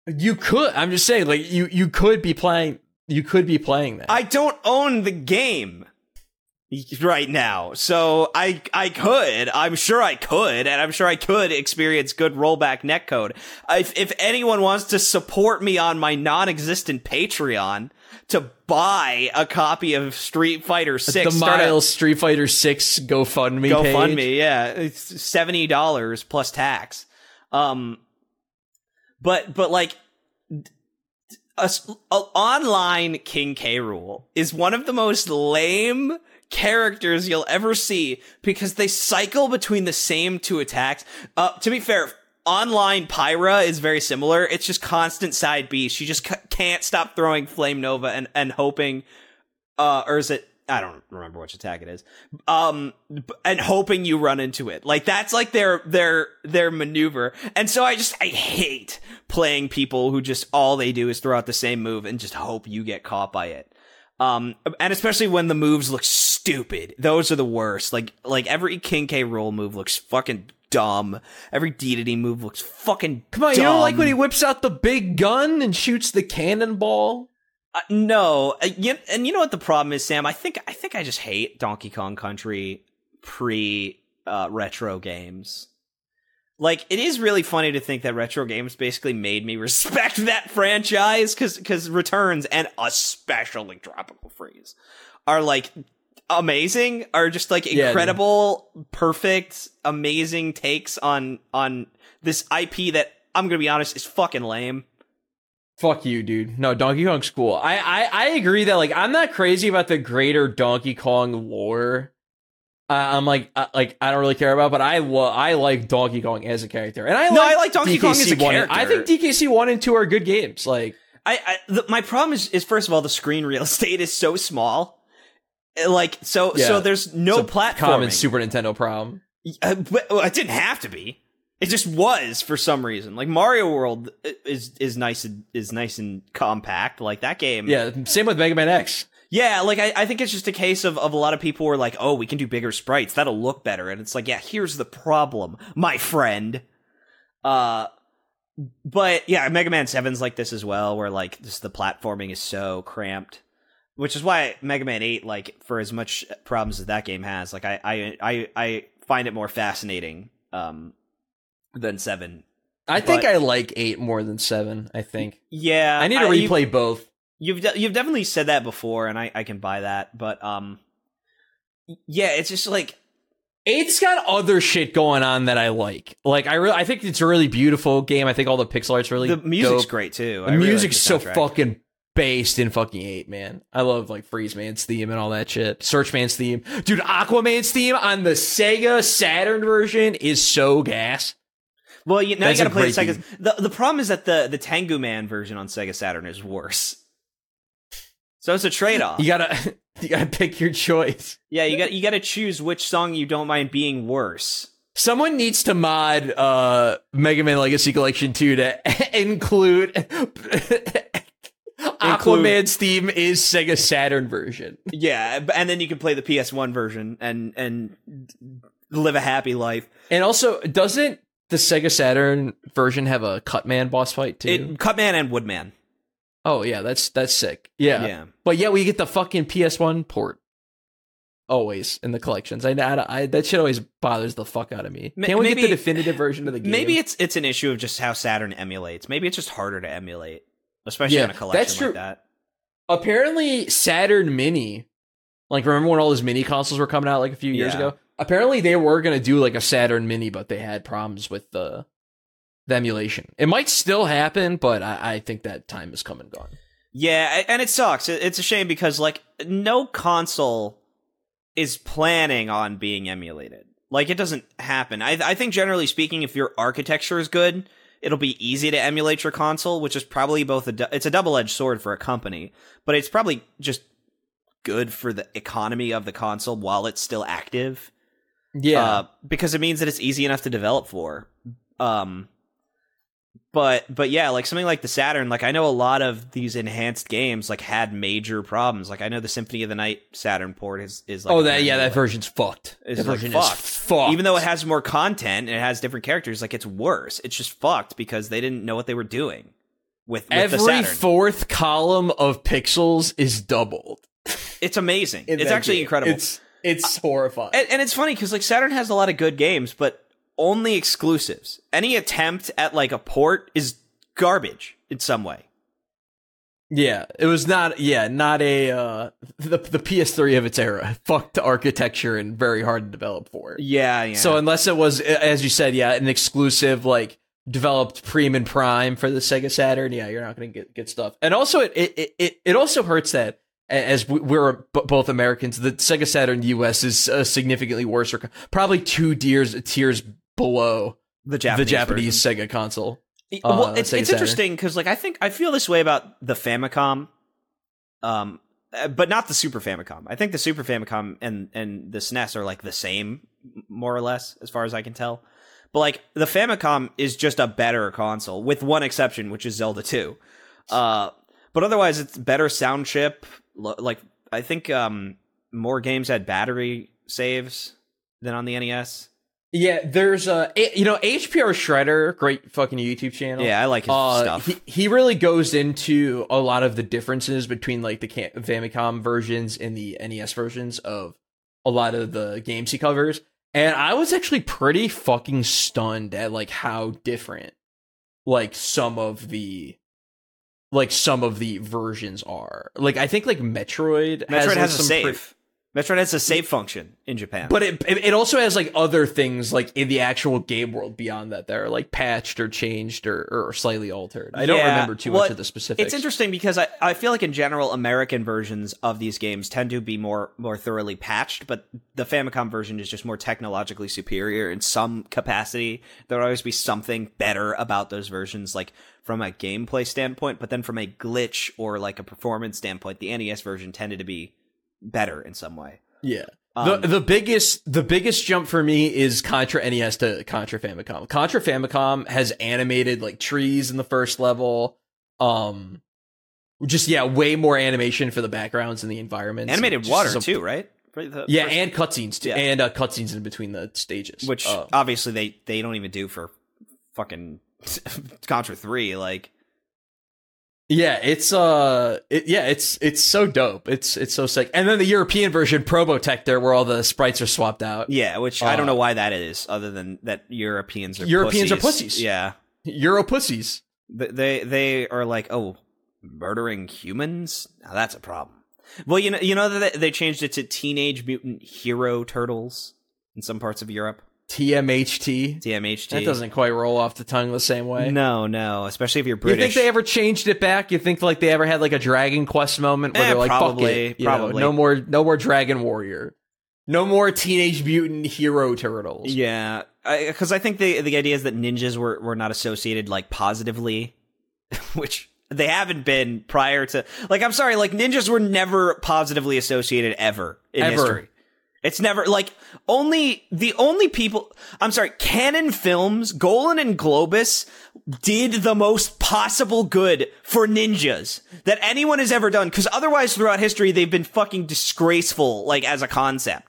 You could. I'm just saying, like you could be playing. You could be playing that. I don't own the game right now, so I could. I'm sure I could, and I'm sure I could experience good rollback netcode. If anyone wants to support me on my non-existent Patreon to buy a copy of Street Fighter 6, the Miles Street Fighter 6 GoFundMe page. Yeah, it's $70 plus tax. But like, a online King K. Rool is one of the most lame characters you'll ever see because they cycle between the same two attacks. To be fair, online Pyra is very similar. It's just constant side B. She just can't stop throwing Flame Nova and hoping, or is it? I don't remember which attack it is. And hoping you run into it. Like, that's like their maneuver. And so I hate playing people who just all they do is throw out the same move and just hope you get caught by it. And especially when the moves look stupid. Those are the worst. Like every King K. Rool move looks fucking dumb. Every Dedede move looks fucking Come on, dumb. you don't like when he whips out the big gun and shoots the cannonball? No, and you know what the problem is, Sam? I think I just hate Donkey Kong Country retro games. Like, it is really funny to think that retro games basically made me respect that franchise, because Returns, and especially Tropical Freeze, are like amazing, are just like incredible, perfect, amazing takes on this IP that, I'm gonna be honest, is fucking lame. Fuck you, dude. No, Donkey Kong's cool. I agree that, like, I'm not crazy about the greater Donkey Kong lore. I'm like I don't really care about, but I like Donkey Kong as a character, and I like Donkey Kong as a character. I think DKC 1 and 2 are good games. Like, my problem is first of all, the screen real estate is so small. Like, so there's no platforming. Common Super Nintendo problem. It didn't have to be. It just was for some reason. Like, Mario World is nice and compact. Like, that game. Yeah, same with Mega Man X. Yeah, like, I think it's just a case of a lot of people were like, oh, we can do bigger sprites. That'll look better. And it's like, yeah, here's the problem, my friend. But yeah, Mega Man 7's like this as well, where like just the platforming is so cramped. Which is why Mega Man 8, like, for as much problems as that game has, like, I find it more fascinating than 7. I think I like 8 more than 7, I think. Yeah. I need to replay both. You've definitely said that before, and I can buy that, but yeah, it's just like 8's got other shit going on that I like. Like, I think it's a really beautiful game. I think all the pixel art's really the music's dope. great too. The music's so fucking based in fucking 8, man. I love like Freeze Man's theme and all that shit. Search Man's theme, dude. Aquaman's theme on the Sega Saturn version is so gas. Well, now you gotta play the Sega. The problem is that the Tengu Man version on Sega Saturn is worse. So it's a trade-off. You gotta pick your choice. Yeah, you gotta choose which song you don't mind being worse. Someone needs to mod Mega Man Legacy Collection 2 to include Aquaman's theme is Sega Saturn version. Yeah, and then you can play the PS1 version and live a happy life. And also, doesn't the Sega Saturn version have a Cutman boss fight too? Cutman and Woodman. Oh yeah, that's sick. Yeah. But yeah, we get the fucking PS1 port always in the collections. I that shit always bothers the fuck out of me. Can't we get the definitive version of the game? Maybe it's an issue of just how Saturn emulates. Maybe it's just harder to emulate, especially in a collection like that. Apparently, Saturn Mini, like, remember when all those mini consoles were coming out like a few years ago? Apparently, they were gonna do like a Saturn Mini, but they had problems with the emulation. It might still happen, but I think that time is come and gone. Yeah, and it sucks. It's a shame because, like, no console is planning on being emulated. Like, it doesn't happen. I think, generally speaking, if your architecture is good, it'll be easy to emulate your console, which is probably it's a double-edged sword for a company, but it's probably just good for the economy of the console while it's still active. Yeah. Because it means that it's easy enough to develop for. But yeah, like something like the Saturn, like I know a lot of these enhanced games like had major problems. Like I know the Symphony of the Night Saturn port is like that version's fucked. That version is fucked. Even though it has more content and it has different characters, like it's worse. It's just fucked because they didn't know what they were doing. with the every Saturn. fourth column of pixels is doubled. It's amazing. It's actually incredible. It's horrifying. And it's funny because like Saturn has a lot of good games, but only exclusives. Any attempt at like a port is garbage in some way. Yeah, it was not a the PS3 of its era. Fucked architecture and very hard to develop for. Yeah. So unless it was, as you said, an exclusive like developed Prime and Prime for the Sega Saturn, you're not going to get stuff. And also it also hurts that as we're both Americans, the Sega Saturn US is significantly worse, or probably two tiers below the Japanese Sega console. Well, it's interesting because like I feel this way about the Famicom, but not the Super Famicom. I think the Super Famicom and the SNES are like the same, more or less, as far as I can tell. But like the Famicom is just a better console, with one exception, which is Zelda 2. But otherwise, it's better sound chip. Like I think more games had battery saves than on the NES. Yeah, there's HPR Shredder, great fucking YouTube channel. Yeah, I like his stuff. He really goes into a lot of the differences between like the Famicom versions and the NES versions of a lot of the games he covers. And I was actually pretty fucking stunned at like how different like some of the versions are. Like I think like Metroid has a save. Metroid has a save function in Japan. But it also has like other things like in the actual game world beyond that are like patched or changed or slightly altered. I don't remember too much of the specifics. It's interesting because I feel like in general American versions of these games tend to be more thoroughly patched, but the Famicom version is just more technologically superior in some capacity. There will always be something better about those versions, like from a gameplay standpoint, but then from a glitch or like a performance standpoint, the NES version tended to be better in some way. Yeah. The biggest jump for me is Contra NES to Contra Famicom. Contra Famicom has animated like trees in the first level. Just way more animation for the backgrounds and the environments. Animated water too, right? And cutscenes too. Yeah. And cutscenes in between the stages. Which obviously they don't even do for fucking Contra 3, like. Yeah, it's so dope. It's so sick. And then the European version, Probotector, where all the sprites are swapped out. Yeah, which I don't know why that is, other than that Europeans are pussies. Yeah, Euro pussies. They are like, oh, murdering humans? Now that's a problem. Well, you know that they changed it to Teenage Mutant Hero Turtles in some parts of Europe. TMHT. That doesn't quite roll off the tongue the same way. No, especially if you're British. You think they ever changed it back? You think like they ever had like a Dragon Quest moment where they're like, probably, fuck it, probably. No more Dragon Warrior. No more Teenage Mutant Hero Turtles. Yeah, because I think the idea is that ninjas were not associated like positively, which they haven't been prior to. Like, I'm sorry, like ninjas were never positively associated ever in history. It's never like the only people. I'm sorry, Canon Films, Golan and Globus did the most possible good for ninjas that anyone has ever done. Because otherwise, throughout history, they've been fucking disgraceful, like as a concept.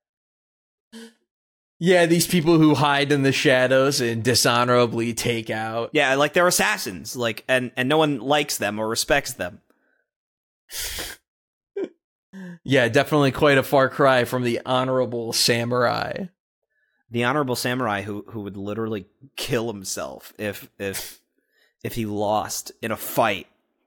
Yeah, these people who hide in the shadows and dishonorably take out. Yeah, like they're assassins, like and no one likes them or respects them. Yeah, definitely quite a far cry from the honorable samurai. The honorable samurai who would literally kill himself if he lost in a fight.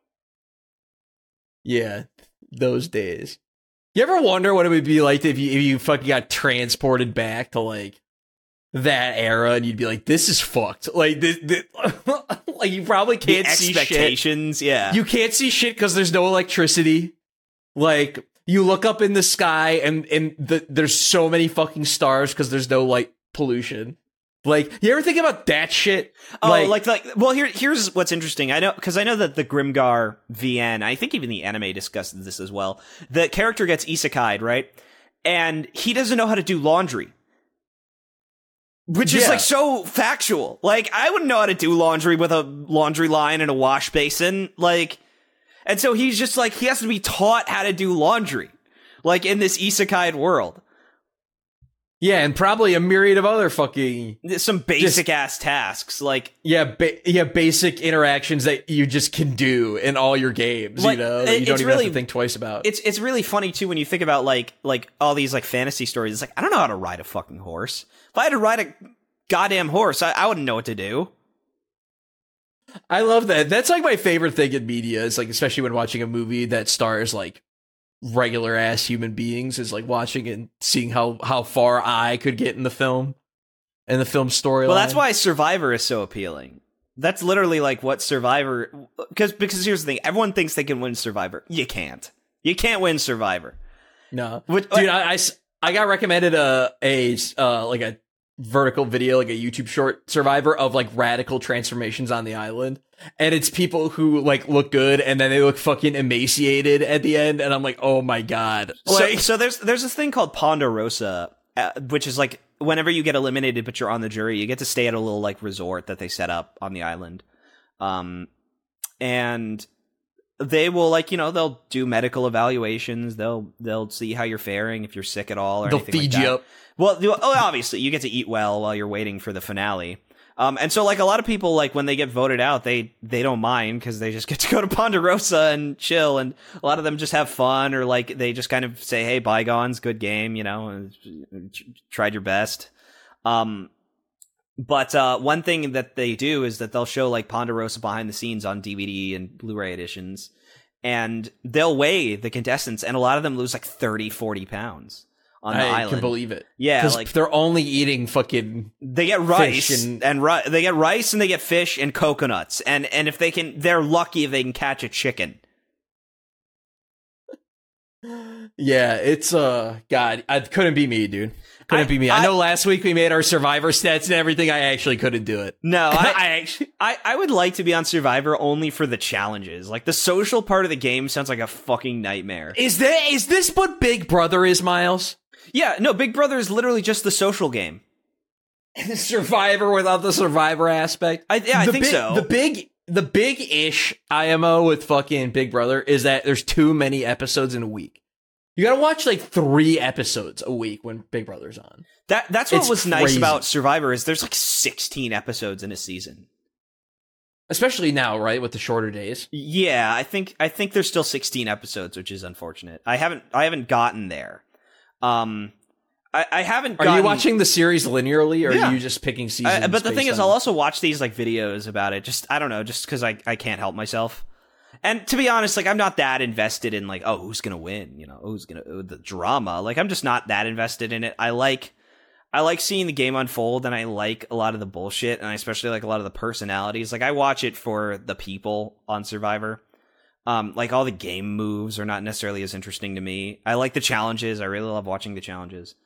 Yeah, those days. You ever wonder what it would be like if you fucking got transported back to like that era and you'd be like, this is fucked. Like this like you probably can't see shit. Expectations, yeah. You can't see shit because there's no electricity. Like you look up in the sky and there's so many fucking stars because there's no light pollution. Like, you ever think about that shit? Oh, like well, here's what's interesting. I know that the Grimgar VN, I think even the anime discussed this as well. The character gets isekai'd, right? And he doesn't know how to do laundry. Which is like so factual. Like, I wouldn't know how to do laundry with a laundry line and a wash basin. Like, and so he's just like, he has to be taught how to do laundry. Like, in this isekai'd world. Yeah, and probably a myriad of other fucking some basic ass tasks like basic interactions that you just can do in all your games. Like, you know, that you don't even have to think twice about. It's really funny too when you think about like all these like fantasy stories. It's like, I don't know how to ride a fucking horse. If I had to ride a goddamn horse, I wouldn't know what to do. I love that. That's like my favorite thing in media is like, especially when watching a movie that stars like regular ass human beings, is like watching and seeing how far I could get in the film and the film storyline. Well, that's why Survivor is so appealing. That's literally like what Survivor, because here's the thing, everyone thinks they can win Survivor. You can't win Survivor. No, dude, I got recommended a like a vertical video, like a YouTube short, Survivor, of like radical transformations on the island, and it's people who like look good and then they look fucking emaciated at the end, and I'm like, oh my god. Like, so there's this thing called Ponderosa, which is like whenever you get eliminated but you're on the jury, you get to stay at a little like resort that they set up on the island, and they will like, you know, they'll do medical evaluations, they'll see how you're faring, if you're sick at all or they'll anything feed like that. you up. Well, obviously, you get to eat well while you're waiting for the finale. And so, like, a lot of people, like, when they get voted out, they don't mind because they just get to go to Ponderosa and chill. And a lot of them just have fun, or, like, they just kind of say, hey, bygones, good game, you know, and tried your best. But one thing that they do is that they'll show, like, Ponderosa behind the scenes on DVD and Blu-ray editions. And they'll weigh the contestants, and a lot of them lose, like, 30, 40 pounds. On the island. I can believe it. Yeah, like they're only eating fucking. They get rice and they get rice and they get fish and coconuts, and if they can, they're lucky if they can catch a chicken. Yeah, it's God, it couldn't be me, dude. Couldn't be me. I know last week we made our Survivor stats and everything. I actually couldn't do it. No, I would like to be on Survivor only for the challenges. Like the social part of the game sounds like a fucking nightmare. Is this what Big Brother is, Miles? Yeah, no, Big Brother is literally just the social game. Survivor without the Survivor aspect? I think so. The big-ish IMO with fucking Big Brother is that there's too many episodes in a week. You gotta watch like 3 episodes a week when Big Brother's on. That's what was nice about Survivor is there's like 16 episodes in a season. Especially now, right, with the shorter days. Yeah, I think there's still 16 episodes, which is unfortunate. I haven't gotten there. I haven't. Are you watching the series linearly, or are you just picking seasons? But the thing is, I'll also watch these like videos about it. Just I don't know, just because I can't help myself. And to be honest, like I'm not that invested in like, oh, who's gonna win? You know, the drama. Like I'm just not that invested in it. I like seeing the game unfold, and I like a lot of the bullshit, and I especially like a lot of the personalities. Like I watch it for the people on Survivor. Like all the game moves are not necessarily as interesting to me. I like the challenges. I really love watching the challenges.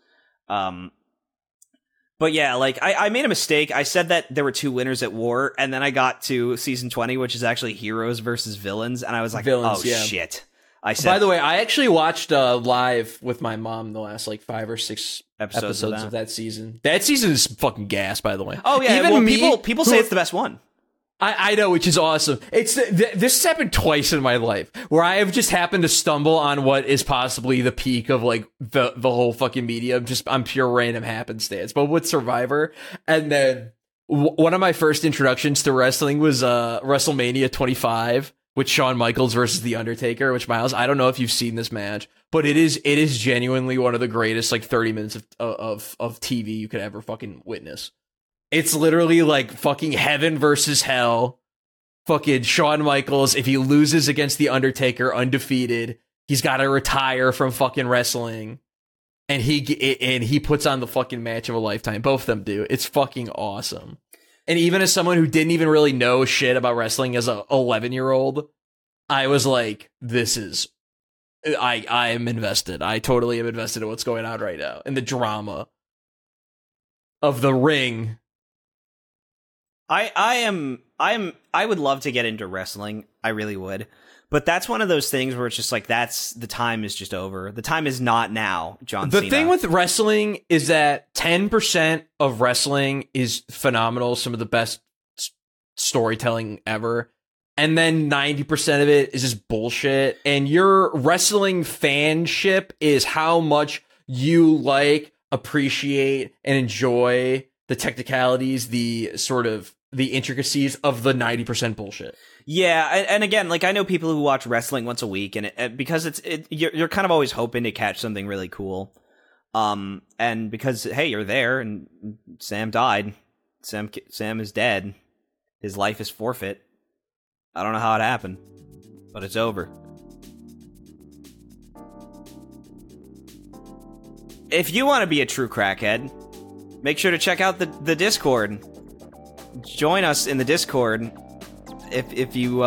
But yeah, like I made a mistake. I said that there were 2 winners at war, and then I got to season 20, which is actually heroes versus villains, and I was like, shit. By the way, I actually watched live with my mom the last like 5 or 6 episodes of that season. That season is fucking gas, by the way. Oh yeah, even people say it's the best one. I know, which is awesome. It's this has happened twice in my life where I have just happened to stumble on what is possibly the peak of like the whole fucking media, just on pure random happenstance. But with Survivor, and then one of my first introductions to wrestling was WrestleMania 25 with Shawn Michaels versus The Undertaker. Which, Miles, I don't know if you've seen this match, but it is genuinely one of the greatest like 30 minutes of TV you could ever fucking witness. It's literally like fucking heaven versus hell. Fucking Shawn Michaels, if he loses against The Undertaker undefeated, he's got to retire from fucking wrestling. And he puts on the fucking match of a lifetime. Both of them do. It's fucking awesome. And even as someone who didn't even really know shit about wrestling as a 11-year-old, I was like, I am invested. I totally am invested in what's going on right now. And the drama of the ring. I would love to get into wrestling. I really would. But that's one of those things where it's just like, the time is just over. The time is not now, John Cena. The thing with wrestling is that 10% of wrestling is phenomenal. Some of the best storytelling ever. And then 90% of it is just bullshit. And your wrestling fanship is how much you like appreciate and enjoy the technicalities, the sort of the intricacies of the 90% bullshit. Yeah, and again, like I know people who watch wrestling once a week, and because you're kind of always hoping to catch something really cool, and because hey, you're there, and Sam died, Sam is dead, his life is forfeit. I don't know how it happened, but it's over. If you want to be a true crackhead, make sure to check out the Discord. Join us in the Discord if you